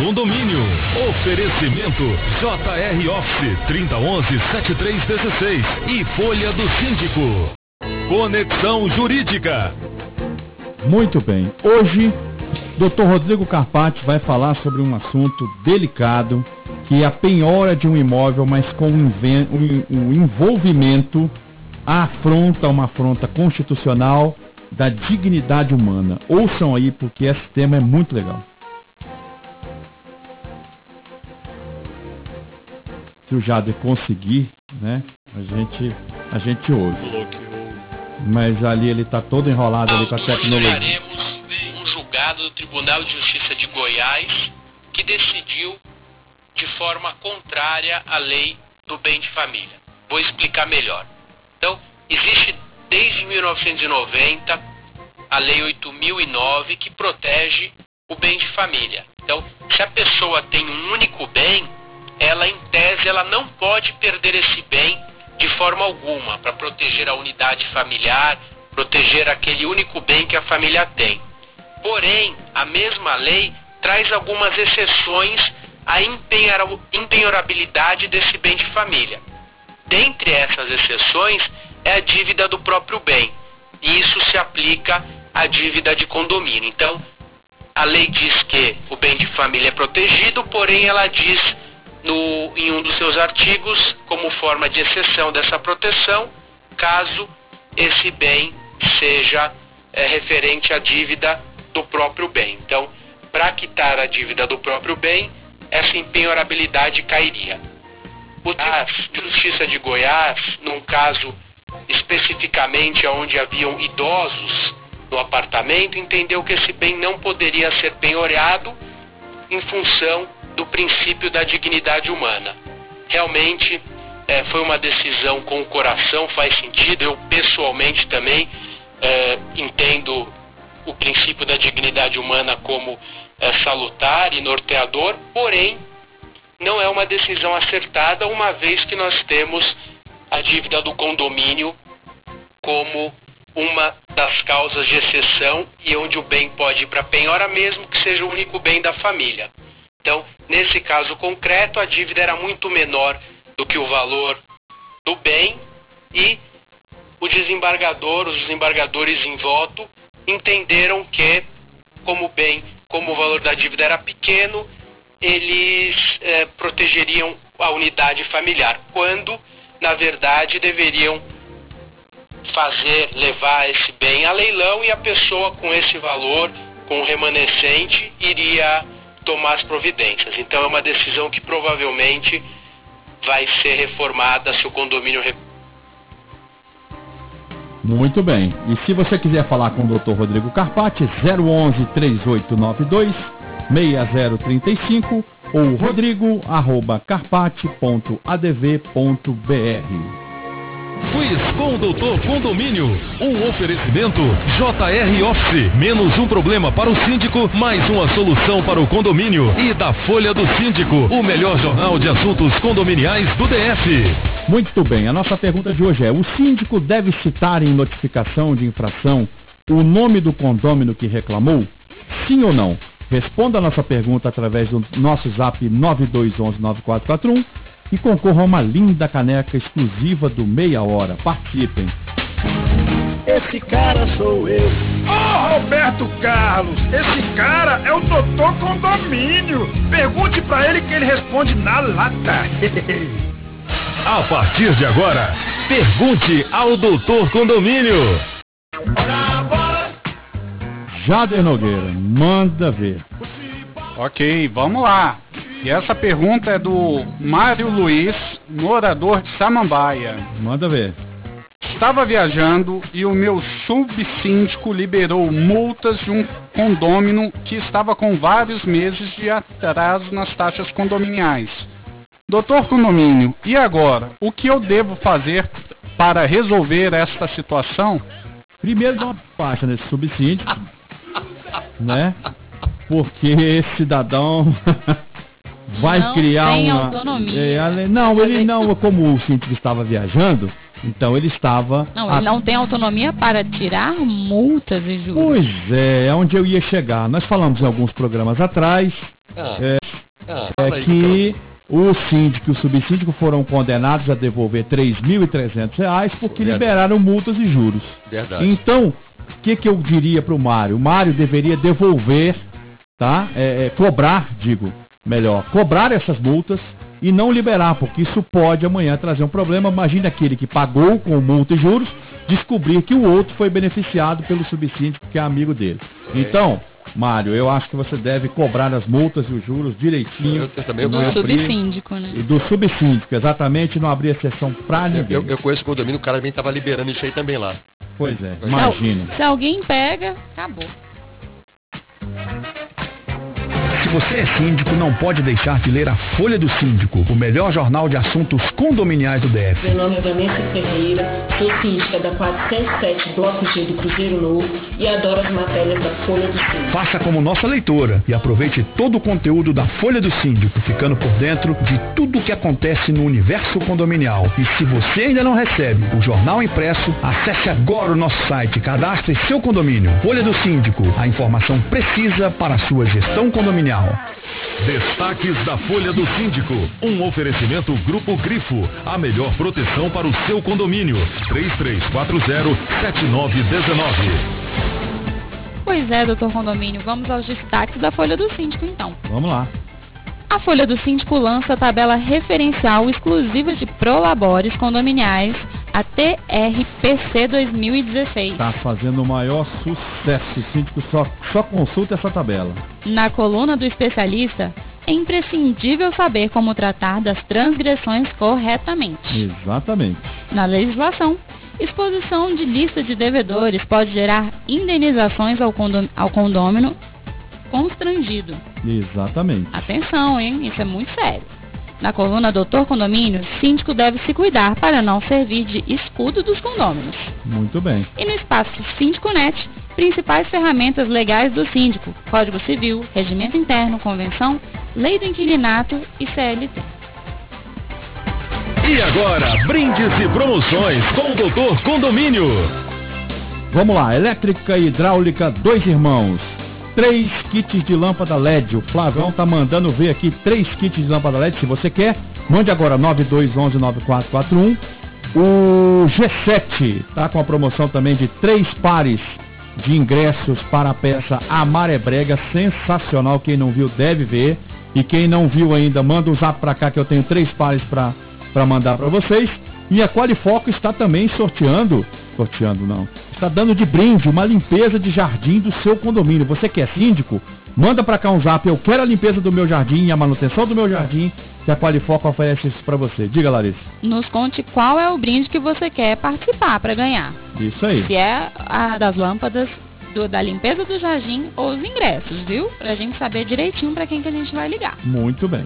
Condomínio. Oferecimento J R Office trinta onze setenta e três dezesseis e Folha do Síndico. Conexão Jurídica. Muito bem. Hoje, doutor Rodrigo Carpati vai falar sobre um assunto delicado, que é a penhora de um imóvel, mas com um, um, um envolvimento, a afronta, uma afronta constitucional da dignidade humana. Ouçam aí, porque esse tema é muito legal. Se o Jader conseguir, né, a gente, a gente ouve. Mas ali ele está todo enrolado ali com a tecnologia. Teremos um julgado do Tribunal de Justiça de Goiás que decidiu de forma contrária à lei do bem de família. Vou explicar melhor. Então, existe desde mil novecentos e noventa a lei oito mil e nove que protege o bem de família. Então, se a pessoa tem um único bem, ela em tese ela não pode perder esse bem de forma alguma, para proteger a unidade familiar, proteger aquele único bem que a família tem. Porém, a mesma lei traz algumas exceções à empenhorabilidade desse bem de família. Dentre essas exceções é a dívida do próprio bem, e isso se aplica à dívida de condomínio. Então, a lei diz que o bem de família é protegido, porém ela diz No, em um dos seus artigos, como forma de exceção dessa proteção, caso esse bem seja é, referente à dívida do próprio bem. Então, para quitar a dívida do próprio bem, essa empenhorabilidade cairia. O Tribunal de Justiça de Goiás, num caso especificamente onde haviam idosos no apartamento, entendeu que esse bem não poderia ser penhorado em função do princípio da dignidade humana. Realmente é, foi uma decisão com o coração, faz sentido. Eu pessoalmente também é, entendo o princípio da dignidade humana como é, salutar e norteador, porém não é uma decisão acertada, uma vez que nós temos a dívida do condomínio como uma das causas de exceção e onde o bem pode ir para penhora, mesmo que seja o único bem da família. Então, nesse caso concreto, a dívida era muito menor do que o valor do bem e o desembargador, os desembargadores em voto, entenderam que, como o bem, como o valor da dívida era pequeno, eles eh, protegeriam a unidade familiar, quando, na verdade, deveriam fazer, levar esse bem a leilão e a pessoa com esse valor, com o remanescente, iria tomar as providências. Então é uma decisão que provavelmente vai ser reformada se o condomínio... Muito bem. E se você quiser falar com o doutor Rodrigo Carpati, zero onze, três oito nove dois, seis zero três cinco ou rodrigo arroba carpati ponto a d v ponto b r. Quiz com o doutor Condomínio. Um oferecimento J R Office. Menos um problema para o síndico, mais uma solução para o condomínio. E da Folha do Síndico, o melhor jornal de assuntos condominiais do D F. Muito bem, a nossa pergunta de hoje é: o síndico deve citar em notificação de infração o nome do condômino que reclamou? Sim ou não? Responda a nossa pergunta através do nosso zap nove dois um um nove quatro quatro um e concorra a uma linda caneca exclusiva do Meia Hora. Participem! Esse cara sou eu. Ô oh, Roberto Carlos, esse cara é o doutor Condomínio. Pergunte pra ele que ele responde na lata. A partir de agora, pergunte ao doutor Condomínio. Jader Nogueira, manda ver. Ok, vamos lá. E essa pergunta é do Mário Luiz, morador de Samambaia. Manda ver. Estava viajando e o meu subsíndico liberou multas de um condômino que estava com vários meses de atraso nas taxas condominiais. Doutor Condomínio, e agora? O que eu devo fazer para resolver esta situação? Primeiro dá uma baixa nesse subsíndico, né? Porque esse cidadão vai não criar tem uma... autonomia. É, não, ele não, como o síndico estava viajando, então ele estava... Não, ele a... não tem autonomia para tirar multas e juros. Pois é, é onde eu ia chegar. Nós falamos em alguns programas atrás, Ah. é, Ah, é fala aí, que o síndico e o subsíndico foram condenados a devolver três mil e trezentos reais porque Verdade. liberaram multas e juros. Verdade. Então, o que, que eu diria para o Mário? O Mário deveria devolver, tá? É, é, cobrar, digo, melhor, cobrar essas multas e não liberar, porque isso pode amanhã trazer um problema. Imagine aquele que pagou com multa e juros, descobrir que o outro foi beneficiado pelo subsíndico que é amigo dele. É. Então, Mário, eu acho que você deve cobrar as multas e os juros direitinho. Eu, eu também Do conheço. subsíndico, né? E do subsíndico, exatamente, não abrir exceção pra ninguém. Eu, eu conheço o condomínio, o cara também estava liberando isso aí também lá. Pois é, Se al- imagine. Se alguém pega, acabou. Se você é síndico, não pode deixar de ler a Folha do Síndico, o melhor jornal de assuntos condominiais do D F. Meu nome é Vanessa Ferreira, sou síndica da quatrocentos e sete Bloco G do Cruzeiro Novo e adoro as matérias da Folha do Síndico. Faça como nossa leitora e aproveite todo o conteúdo da Folha do Síndico, ficando por dentro de tudo o que acontece no universo condominial. E se você ainda não recebe o jornal impresso, acesse agora o nosso site, cadastre seu condomínio. Folha do Síndico, a informação precisa para a sua gestão condominial. Destaques da Folha do Síndico. Um oferecimento Grupo Grifo. A melhor proteção para o seu condomínio. três três quatro zero, sete nove um nove. Pois é, doutor Condomínio, vamos aos destaques da Folha do Síndico, então. Vamos lá. A Folha do Síndico lança a tabela referencial exclusiva de prolabores condominiais, a T R P C dois mil e dezesseis. Tá fazendo o maior sucesso. O síndico só, só consulta essa tabela. Na coluna do especialista, é imprescindível saber como tratar das transgressões corretamente. Exatamente. Na legislação, exposição de lista de devedores pode gerar indenizações ao, condom, ao condômino constrangido. Exatamente. Atenção, hein? Isso é muito sério. Na coluna Doutor Condomínio, síndico deve se cuidar para não servir de escudo dos condôminos. Muito bem. E no espaço Síndico Net, principais ferramentas legais do síndico: Código Civil, Regimento Interno, Convenção, Lei do Inquilinato e C L T. E agora, brindes e promoções com o Doutor Condomínio. Vamos lá, elétrica e hidráulica, dois irmãos. Três kits de lâmpada L E D. O Flavão tá mandando ver aqui três kits de lâmpada L E D. Se você quer, mande agora nove dois um um nove quatro quatro um. O G sete tá com a promoção também de três pares de ingressos para a peça A Maré Brega. Sensacional. Quem não viu deve ver. E quem não viu ainda, manda um zap pra cá que eu tenho três pares para para mandar para vocês. E a Qualifoco está também sorteando, sorteando não, está dando de brinde uma limpeza de jardim do seu condomínio. Você que é síndico, manda para cá um zap, eu quero a limpeza do meu jardim e a manutenção do meu jardim, que a Qualifoco oferece isso para você. Diga, Larissa. Nos conte qual é o brinde que você quer participar para ganhar. Isso aí. Se é a das lâmpadas, do, da limpeza do jardim ou os ingressos, viu? Pra gente saber direitinho para quem que a gente vai ligar. Muito bem.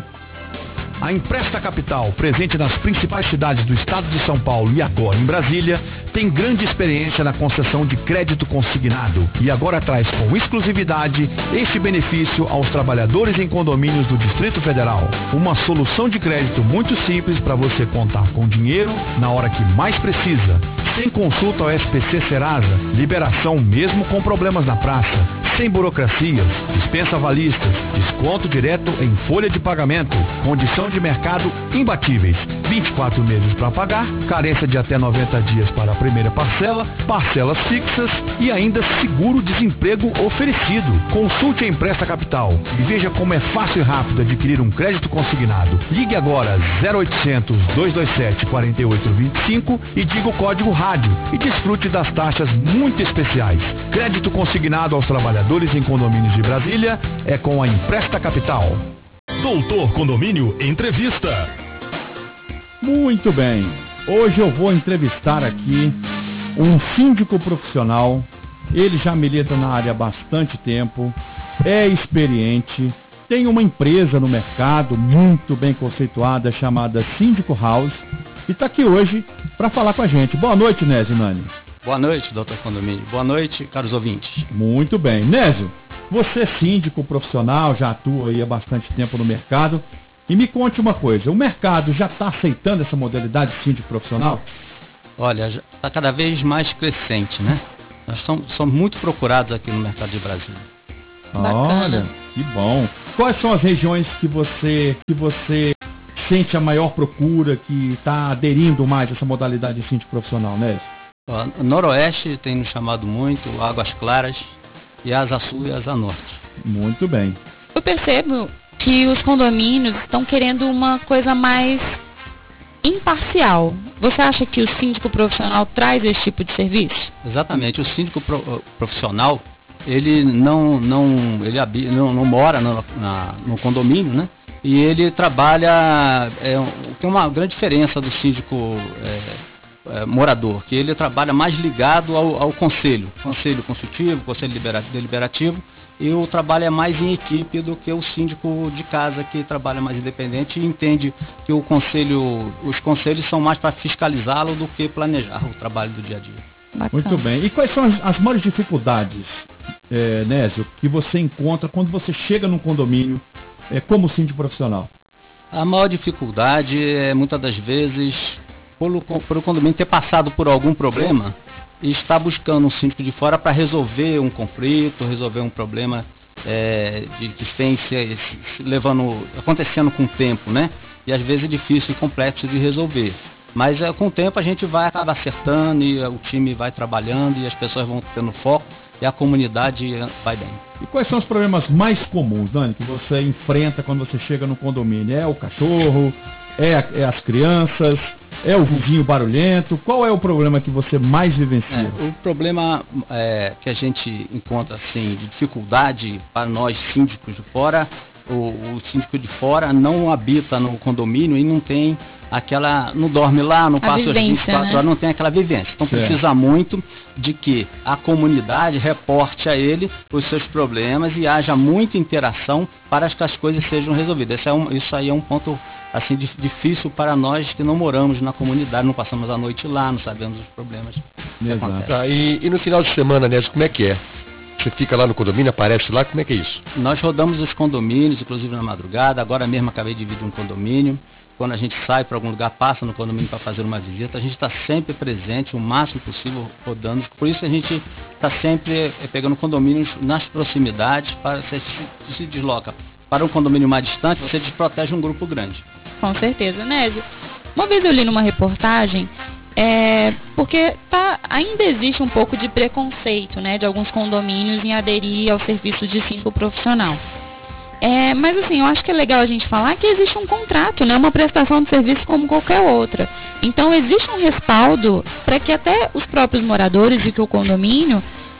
A Empresta Capital, presente nas principais cidades do estado de São Paulo e agora em Brasília, tem grande experiência na concessão de crédito consignado e agora traz com exclusividade este benefício aos trabalhadores em condomínios do Distrito Federal. Uma solução de crédito muito simples para você contar com dinheiro na hora que mais precisa. Sem consulta ao S P C Serasa, liberação mesmo com problemas na praça, sem burocracias, dispensa avalistas, desconto direto em folha de pagamento, condição de mercado imbatíveis, vinte e quatro meses para pagar, carência de até noventa dias para a primeira parcela, parcelas fixas e ainda seguro-desemprego oferecido. Consulte a Empresta Capital e veja como é fácil e rápido adquirir um crédito consignado. Ligue agora zero oitocentos, dois dois sete, quatro oito dois cinco e diga o código rádio e desfrute das taxas muito especiais. Crédito consignado aos trabalhadores em condomínios de Brasília é com a Empresta Capital. Doutor Condomínio Entrevista. Muito bem. Hoje eu vou entrevistar aqui um síndico profissional. Ele já milita na área há bastante tempo, é experiente, tem uma empresa no mercado muito bem conceituada chamada Síndico House e está aqui hoje para falar com a gente. Boa noite, Nésio Nani. Boa noite, doutor Condomínio. Boa noite, caros ouvintes. Muito bem. Nésio, você é síndico profissional, já atua aí há bastante tempo no mercado. E me conte uma coisa, o mercado já está aceitando essa modalidade de síndico profissional? Olha, está cada vez mais crescente, né? Nós somos, somos muito procurados aqui no mercado de Brasília. Olha, que bom. quais são as regiões que você, que você sente a maior procura, que está aderindo mais a essa modalidade de síndico profissional, né? O Noroeste tem nos chamado muito, Águas Claras, e Asa Sul e Asa Norte. Muito bem. Eu percebo que os condomínios estão querendo uma coisa mais imparcial. Você acha que o síndico profissional traz esse tipo de serviço? Exatamente. O síndico pro, profissional, ele não, não, ele habi, não, não mora no, na, no condomínio, né? E ele trabalha, é, tem uma grande diferença do síndico é, é, morador, que ele trabalha mais ligado ao, ao conselho, conselho consultivo, conselho deliberativo, e o trabalho é mais em equipe do que o síndico de casa, que trabalha mais independente e entende que o conselho, os conselhos são mais para fiscalizá-lo do que planejar o trabalho do dia a dia. Bacana. Muito bem. E quais são as, as maiores dificuldades, é, Nésio, que você encontra quando você chega num condomínio é, como síndico profissional? A maior dificuldade é, muitas das vezes, por, por o condomínio ter passado por algum problema e está buscando um síndico de fora para resolver um conflito, resolver um problema é, de, que vem se, se levando, acontecendo com o tempo, né? E às vezes é difícil e complexo de resolver. Mas é, com o tempo a gente vai acabar acertando e o time vai trabalhando e as pessoas vão tendo foco e a comunidade vai bem. E quais são os problemas mais comuns, Dani, que você enfrenta quando você chega no condomínio? É o cachorro? É, a, é as crianças? É o vizinho barulhento? Qual é o problema que você mais vivencia? É, o problema é, que a gente encontra assim, de dificuldade para nós síndicos de fora, o, o síndico de fora não habita no condomínio e não tem aquela, não dorme lá, não passa as vinte e quatro horas, não tem aquela vivência. Então certo. Precisa muito de que a comunidade reporte a ele os seus problemas e haja muita interação para que as coisas sejam resolvidas. Isso, é um, isso aí é um ponto assim difícil para nós que não moramos na comunidade, não passamos a noite lá, não sabemos os problemas que acontecem. Ah, e, e no final de semana, Nésio, como é que é? Você fica lá no condomínio, aparece lá, como é que é isso? Nós rodamos os condomínios, inclusive na madrugada, agora mesmo acabei de dividir um condomínio. Quando a gente sai para algum lugar, passa no condomínio para fazer uma visita, a gente está sempre presente, o máximo possível rodando. Por isso a gente está sempre pegando condomínios nas proximidades, para você se, se desloca para um condomínio mais distante, você desprotege um grupo grande. Com certeza, Nésio. Uma vez eu li numa reportagem, é, porque tá, ainda existe um pouco de preconceito, né, de alguns condomínios em aderir ao serviço de síndico profissional. É, mas assim, eu acho que é legal a gente falar que existe um contrato, né, uma prestação de serviço como qualquer outra. Então existe um respaldo para que até os próprios moradores e que o condomínio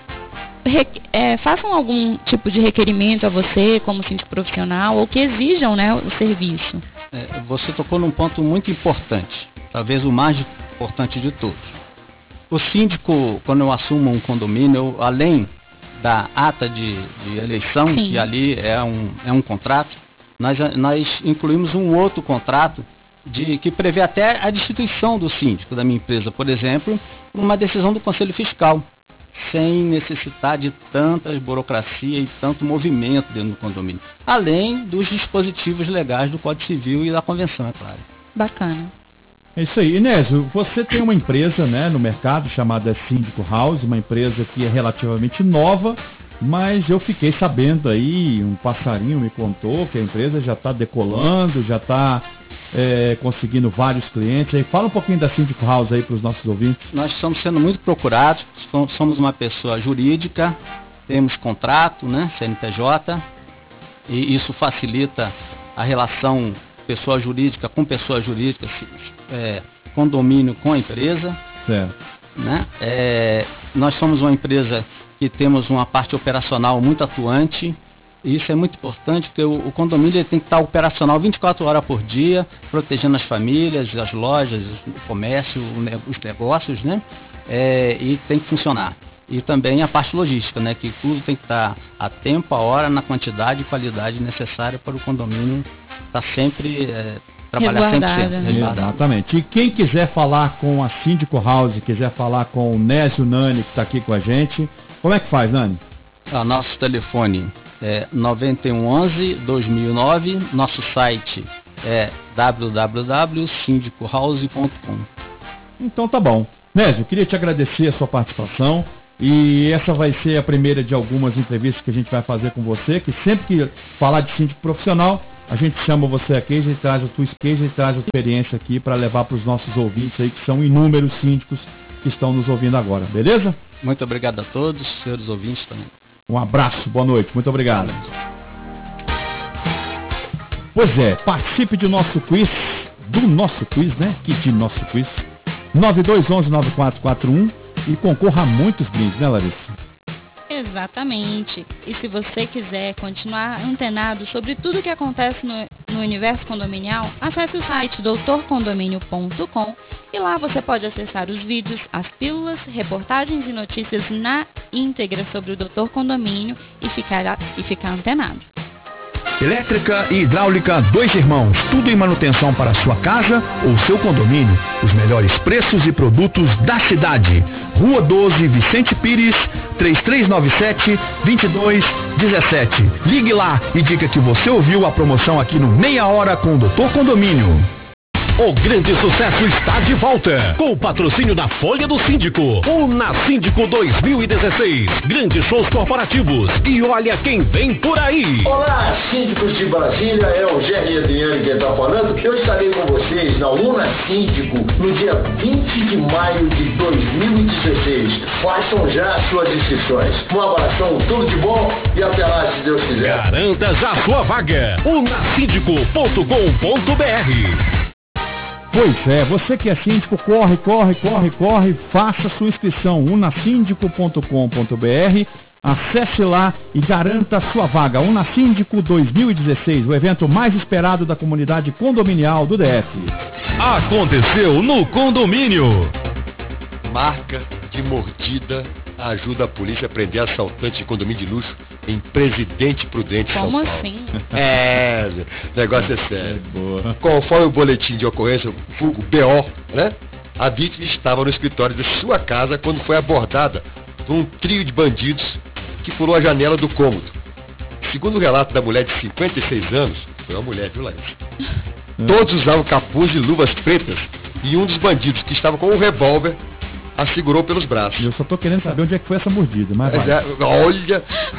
re, é, façam algum tipo de requerimento a você como síndico profissional ou que exijam, né, o serviço. É, você tocou num ponto muito importante, talvez o mais importante de todos. O síndico, quando eu assumo um condomínio, eu, além da ata de, de eleição, Sim. que ali é um, é um contrato, nós, nós incluímos um outro contrato de, que prevê até a destituição do síndico da minha empresa, por exemplo, uma decisão do Conselho Fiscal, sem necessitar de tanta burocracia e tanto movimento dentro do condomínio, além dos dispositivos legais do Código Civil e da Convenção, é claro. Bacana. É isso aí. Inésio, você tem uma empresa, né, no mercado chamada Síndico House, uma empresa que é relativamente nova, mas eu fiquei sabendo aí, um passarinho me contou que a empresa já está decolando, já está é, conseguindo vários clientes. Aí, fala um pouquinho da Síndico House aí para os nossos ouvintes. Nós estamos sendo muito procurados, somos uma pessoa jurídica, temos contrato, né, C N P J, e isso facilita a relação pessoa jurídica com pessoa jurídica, é, condomínio com a empresa. Certo. Né? É, nós somos uma empresa que temos uma parte operacional muito atuante, e isso é muito importante, porque o, o condomínio ele tem que estar operacional vinte e quatro horas por dia, protegendo as famílias, as lojas, o comércio, os negócios, né? É, e tem que funcionar. E também a parte logística, né? Que tudo tem que estar a tempo, a hora, na quantidade e qualidade necessária para o condomínio estar sempre, é, trabalhar cem por cento. Né? Exatamente. E quem quiser falar com a Síndico House, quiser falar com o Nésio Nani, que está aqui com a gente, como é que faz, Nani? Ah, nosso telefone é nove um um um, dois mil e nove, nosso site é w w w ponto síndico house ponto com. Então tá bom. Nésio, queria te agradecer a sua participação. E essa vai ser a primeira de algumas entrevistas que a gente vai fazer com você, que sempre que falar de síndico profissional, a gente chama você aqui, a gente traz a tua experiência, a gente traz a experiência aqui para levar para os nossos ouvintes aí, que são inúmeros síndicos que estão nos ouvindo agora, beleza? Muito obrigado a todos, senhores ouvintes também. Um abraço, boa noite, muito obrigado. Pois é, participe do nosso quiz, do nosso quiz, né? Que de nosso quiz. nove dois um um nove quatro quatro um e concorra a muitos brindes, né, Larissa? Exatamente. E se você quiser continuar antenado sobre tudo que acontece no, no universo condominial, acesse o site doutor condomínio ponto com e lá você pode acessar os vídeos, as pílulas, reportagens e notícias na íntegra sobre o Doutor Condomínio e ficar, e ficar antenado. Elétrica e hidráulica Dois Irmãos, tudo em manutenção para sua casa ou seu condomínio. Os melhores preços e produtos da cidade. Rua doze, Vicente Pires, três três nove sete, dois dois um sete. Ligue lá e diga que você ouviu a promoção aqui no Meia Hora com o Doutor Condomínio. O grande sucesso está de volta, com o patrocínio da Folha do Síndico, o Na Síndico dois mil e dezesseis, grandes shows corporativos, e olha quem vem por aí. Olá, síndicos de Brasília, é o Gerry Adriano quem está falando. Eu estarei com vocês na Una Síndico no dia vinte de maio de dois mil e dezesseis. Façam já suas inscrições. Um abração, tudo de bom e até lá, se Deus quiser. Garanta já sua vaga, una síndico ponto com ponto br. Pois é, você que é síndico, corre, corre, corre, corre, faça sua inscrição, una síndico ponto com ponto br, acesse lá e garanta a sua vaga. Una Síndico dois mil e dezesseis, o evento mais esperado da comunidade condominial do D F. Aconteceu no condomínio. Marca de mordida ajuda a polícia a prender assaltante de condomínio de luxo em Presidente Prudente, São Como Paulo. assim? É, o negócio é sério. Conforme o boletim de ocorrência, vulgo B O, né? A vítima estava no escritório de sua casa quando foi abordada por um trio de bandidos que pulou a janela do cômodo. Segundo o relato da mulher de cinquenta e seis anos, foi uma mulher, viu, Larissa? Todos usavam capuz e luvas pretas e um dos bandidos, que estava com um revólver, a segurou pelos braços. Eu só tô querendo saber onde é que foi essa mordida, mas vai. É, olha,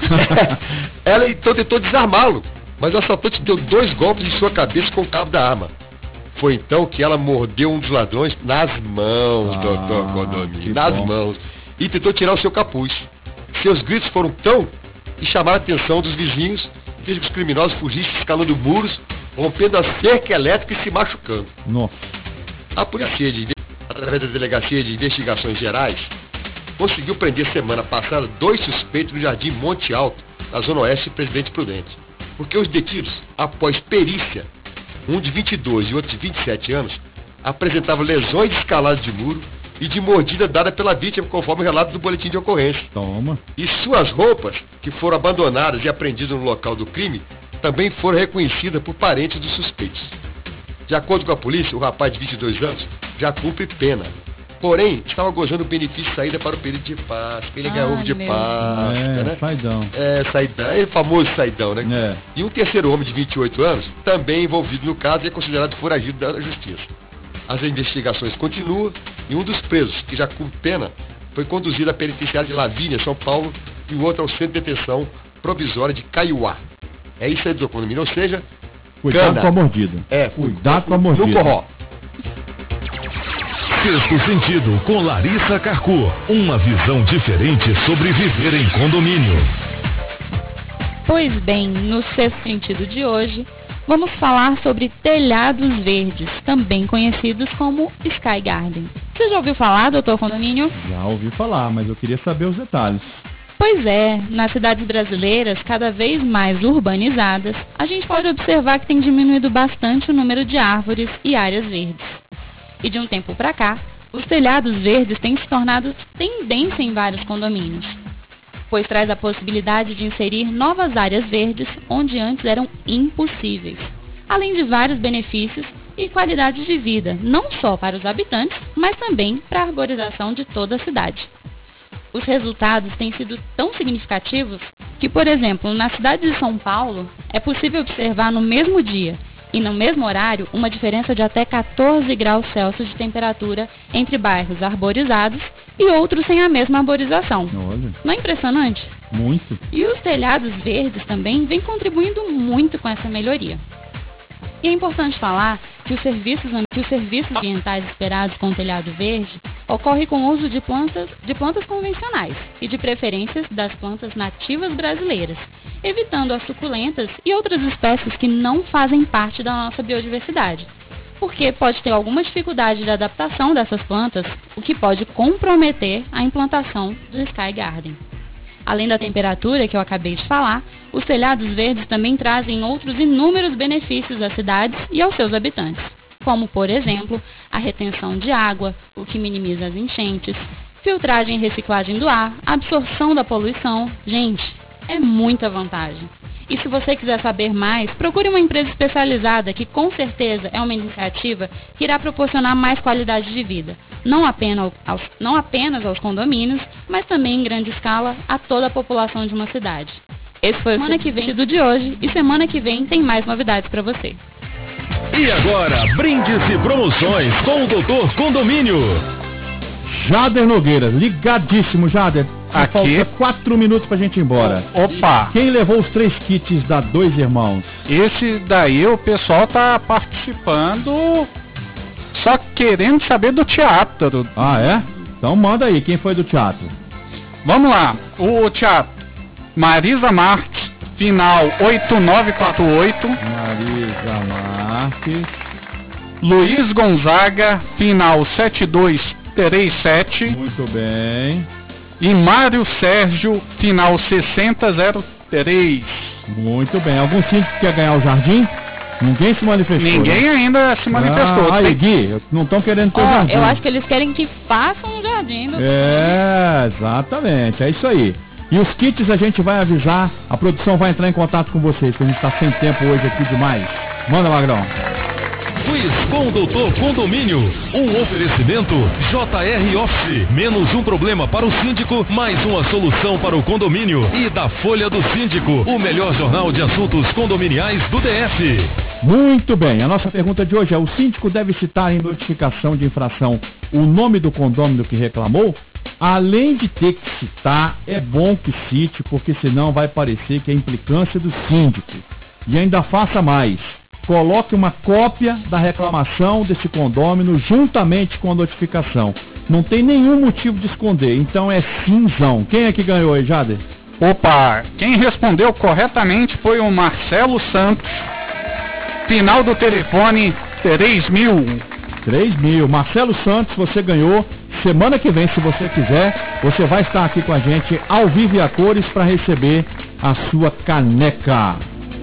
ela então tentou desarmá-lo, mas o assaltante deu dois golpes em sua cabeça com o cabo da arma. Foi então que ela mordeu um dos ladrões nas mãos, ah, doutor Condomínio, nas bom. mãos, e tentou tirar o seu capuz. Seus gritos foram tão que chamaram a atenção dos vizinhos, fez que os criminosos fugissem escalando muros, rompendo a cerca elétrica e se machucando. Nossa. A polícia, de, através da Delegacia de Investigações Gerais, conseguiu prender semana passada dois suspeitos no Jardim Monte Alto, na zona oeste de Presidente Prudente. Porque os detidos, após perícia, um de vinte e dois e outro de vinte e sete anos, apresentavam lesões de escalada de muro e de mordida dada pela vítima, conforme o relato do boletim de ocorrência. Toma. E suas roupas, que foram abandonadas e apreendidas no local do crime, também foram reconhecidas por parentes dos suspeitos. De acordo com a polícia, o rapaz de vinte e dois anos já cumpre pena. Porém, estava gozando o benefício de saída para o período de Páscoa. Ele ganha ovo de Páscoa, é, né? Saidão. É, saidão. É o famoso saidão, né? É. E um terceiro homem de vinte e oito anos, também envolvido no caso, e é considerado foragido da justiça. As investigações continuam e um dos presos, que já cumpre pena, foi conduzido à penitenciária de Lavínia, São Paulo, e o outro ao centro de detenção provisória de Caiuá. É isso aí do condomínio, ou seja, cuidado cana. com a mordida. É, cuidado com a mordida. No corró. Sexto Sentido, com Larissa Carcu. Uma visão diferente sobre viver em condomínio. Pois bem, no Sexto Sentido de hoje, vamos falar sobre telhados verdes, também conhecidos como Sky Garden. Você já ouviu falar, doutor Condomínio? Já ouvi falar, mas eu queria saber os detalhes. Pois é, nas cidades brasileiras, cada vez mais urbanizadas, a gente pode observar que tem diminuído bastante o número de árvores e áreas verdes. E de um tempo para cá, os telhados verdes têm se tornado tendência em vários condomínios, pois traz a possibilidade de inserir novas áreas verdes onde antes eram impossíveis, além de vários benefícios e qualidade de vida, não só para os habitantes, mas também para a arborização de toda a cidade. Os resultados têm sido tão significativos que, por exemplo, na cidade de São Paulo, é possível observar no mesmo dia e no mesmo horário, uma diferença de até quatorze graus Celsius de temperatura entre bairros arborizados e outros sem a mesma arborização. Olha. Não é impressionante? Muito. E os telhados verdes também vêm contribuindo muito com essa melhoria. E é importante falar que os serviços, que os serviços ambientais esperados com o telhado verde ocorrem com o uso de plantas, de plantas convencionais e de preferências das plantas nativas brasileiras, evitando as suculentas e outras espécies que não fazem parte da nossa biodiversidade, porque pode ter alguma dificuldade de adaptação dessas plantas, o que pode comprometer a implantação do Sky Garden. Além da temperatura que eu acabei de falar, os telhados verdes também trazem outros inúmeros benefícios às cidades e aos seus habitantes, como, por exemplo, a retenção de água, o que minimiza as enchentes, filtragem e reciclagem do ar, absorção da poluição. Gente, é muita vantagem. E se você quiser saber mais, procure uma empresa especializada que com certeza é uma iniciativa que irá proporcionar mais qualidade de vida, não apenas aos, não apenas aos condomínios, mas também em grande escala a toda a população de uma cidade. Esse foi o Semana que Vem de hoje e semana que vem tem mais novidades para você. E agora, brindes e promoções com o doutor Condomínio. Jader Nogueira, ligadíssimo, Jader. Aqui. Falta quatro minutos pra gente ir embora. Opa! Quem levou os três kits da Dois Irmãos? Esse daí o pessoal tá participando, só querendo saber do teatro. Ah, é? Então manda aí, quem foi do teatro? Vamos lá, o teatro. Marisa Marques, final oito nove quatro oito. Marisa Marques. Luiz Gonzaga, final sete dois três sete. Muito bem. E Mário Sérgio, final sessenta zero três. Muito bem. Algum síndico quer ganhar o jardim? Ninguém se manifestou. Ninguém né? ainda se manifestou. Ah, aí, Gui, não estão querendo ter oh, jardim. Eu acho que eles querem que façam um jardim. Do é, exatamente. É isso aí. E os kits a gente vai avisar. A produção vai entrar em contato com vocês, que a gente está sem tempo hoje aqui demais. Manda, Magrão. Quiz com o doutor Condomínio. Um oferecimento J R Office. Menos um problema para o síndico, mais uma solução para o condomínio. E da Folha do Síndico, o melhor jornal de assuntos condominiais do D F. Muito bem, a nossa pergunta de hoje é: o síndico deve citar em notificação de infração o nome do condômino que reclamou? Além de ter que citar, é bom que cite, porque senão vai parecer que é implicância do síndico. E ainda faça mais. Coloque uma cópia da reclamação desse condômino juntamente com a notificação. Não tem nenhum motivo de esconder, então é simzão. Quem é que ganhou aí, Jader? Opa, quem respondeu corretamente foi o Marcelo Santos. Final do telefone três mil. três mil. Marcelo Santos, você ganhou. Semana que vem, se você quiser, você vai estar aqui com a gente ao vivo e a cores para receber a sua caneca.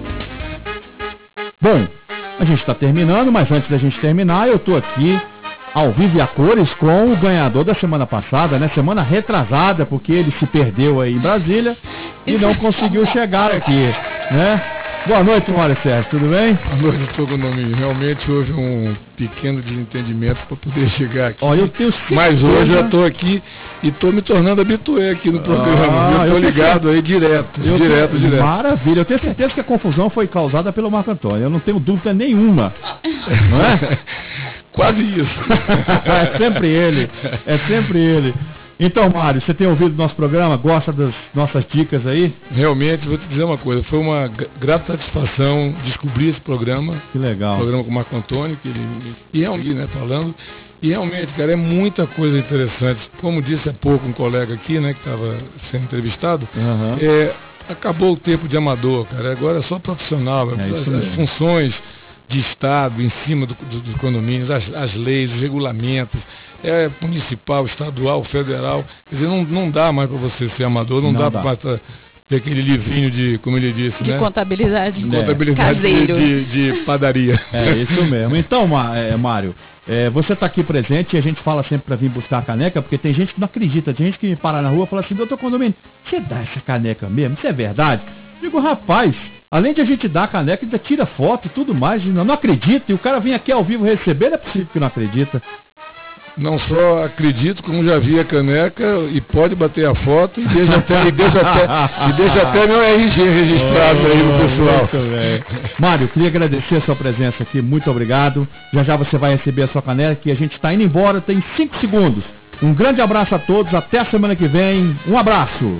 Bom, a gente está terminando, mas antes da gente terminar, eu estou aqui ao vivo e a cores com o ganhador da semana passada, né? Semana retrasada, porque ele se perdeu aí em Brasília e não conseguiu chegar aqui, né? Boa noite, Mário Sérgio, tudo bem? Boa noite, doutor Condomínio. Realmente houve um pequeno desentendimento para poder chegar aqui. Ó, eu tenho certeza... Mas hoje eu estou aqui e estou me tornando habitué aqui no programa. Ah, eu estou ligado aí direto, eu direto, tenho... direto. Maravilha. Eu tenho certeza que a confusão foi causada pelo Marco Antônio. Eu não tenho dúvida nenhuma. Não é? Quase isso. É sempre ele. É sempre ele. Então, Mário, você tem ouvido o nosso programa? Gosta das nossas dicas aí? Realmente, vou te dizer uma coisa, foi uma grata satisfação descobrir esse programa. Que legal. Programa com o Marco Antônio, que ele, e realmente, né, falando. E realmente, cara, é muita coisa interessante. Como disse há pouco um colega aqui, né, que estava sendo entrevistado, uhum. é, acabou o tempo de amador, cara. Agora é só profissional. É as, as funções de Estado em cima do, do, dos condomínios, as, as leis, os regulamentos, é municipal, estadual, federal. Quer dizer, não, não dá mais para você ser amador, não, não dá, dá. para ter aquele livrinho de, como ele disse, de né? contabilidade, de contabilidade de, de, de padaria. É isso mesmo. Então, é, Mário, é, você está aqui presente e a gente fala sempre para vir buscar a caneca, porque tem gente que não acredita, tem gente que me para na rua e fala assim: doutor Condomínio, você dá essa caneca mesmo? Isso é verdade? Digo, rapaz, além de a gente dar a caneca, ainda tira foto e tudo mais, não, não acredita, e o cara vem aqui ao vivo receber, não é possível que não acredita. não só acredito, como já vi a caneca e pode bater a foto e deixa até, e deixa até, e deixa até meu R G registrado oh, aí no pessoal. Mário, queria agradecer a sua presença aqui, muito obrigado. Já já você vai receber a sua caneca e a gente está indo embora, tem cinco segundos. Um grande abraço a todos, até a semana que vem. Um abraço.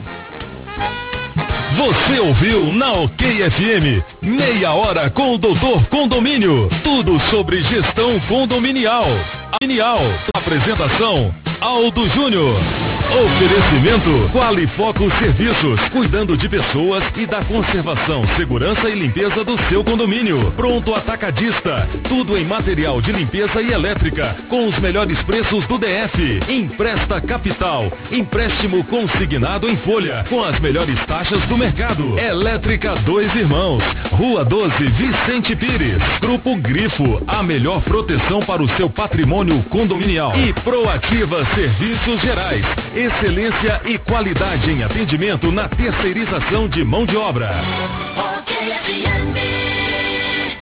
Você ouviu na OK F M, meia hora com o Doutor Condomínio. Tudo sobre gestão condominial. Apresentação, Aldo Júnior. Oferecimento Qualifoco Serviços, cuidando de pessoas e da conservação, segurança e limpeza do seu condomínio. Pronto Atacadista, tudo em material de limpeza e elétrica, com os melhores preços do D F. Empresta Capital, empréstimo consignado em folha, com as melhores taxas do mercado. Elétrica Dois Irmãos, Rua doze, Vicente Pires. Grupo Grifo, a melhor proteção para o seu patrimônio condominial. E Proativa Serviços Gerais, excelência e qualidade em atendimento na terceirização de mão de obra. OK F M.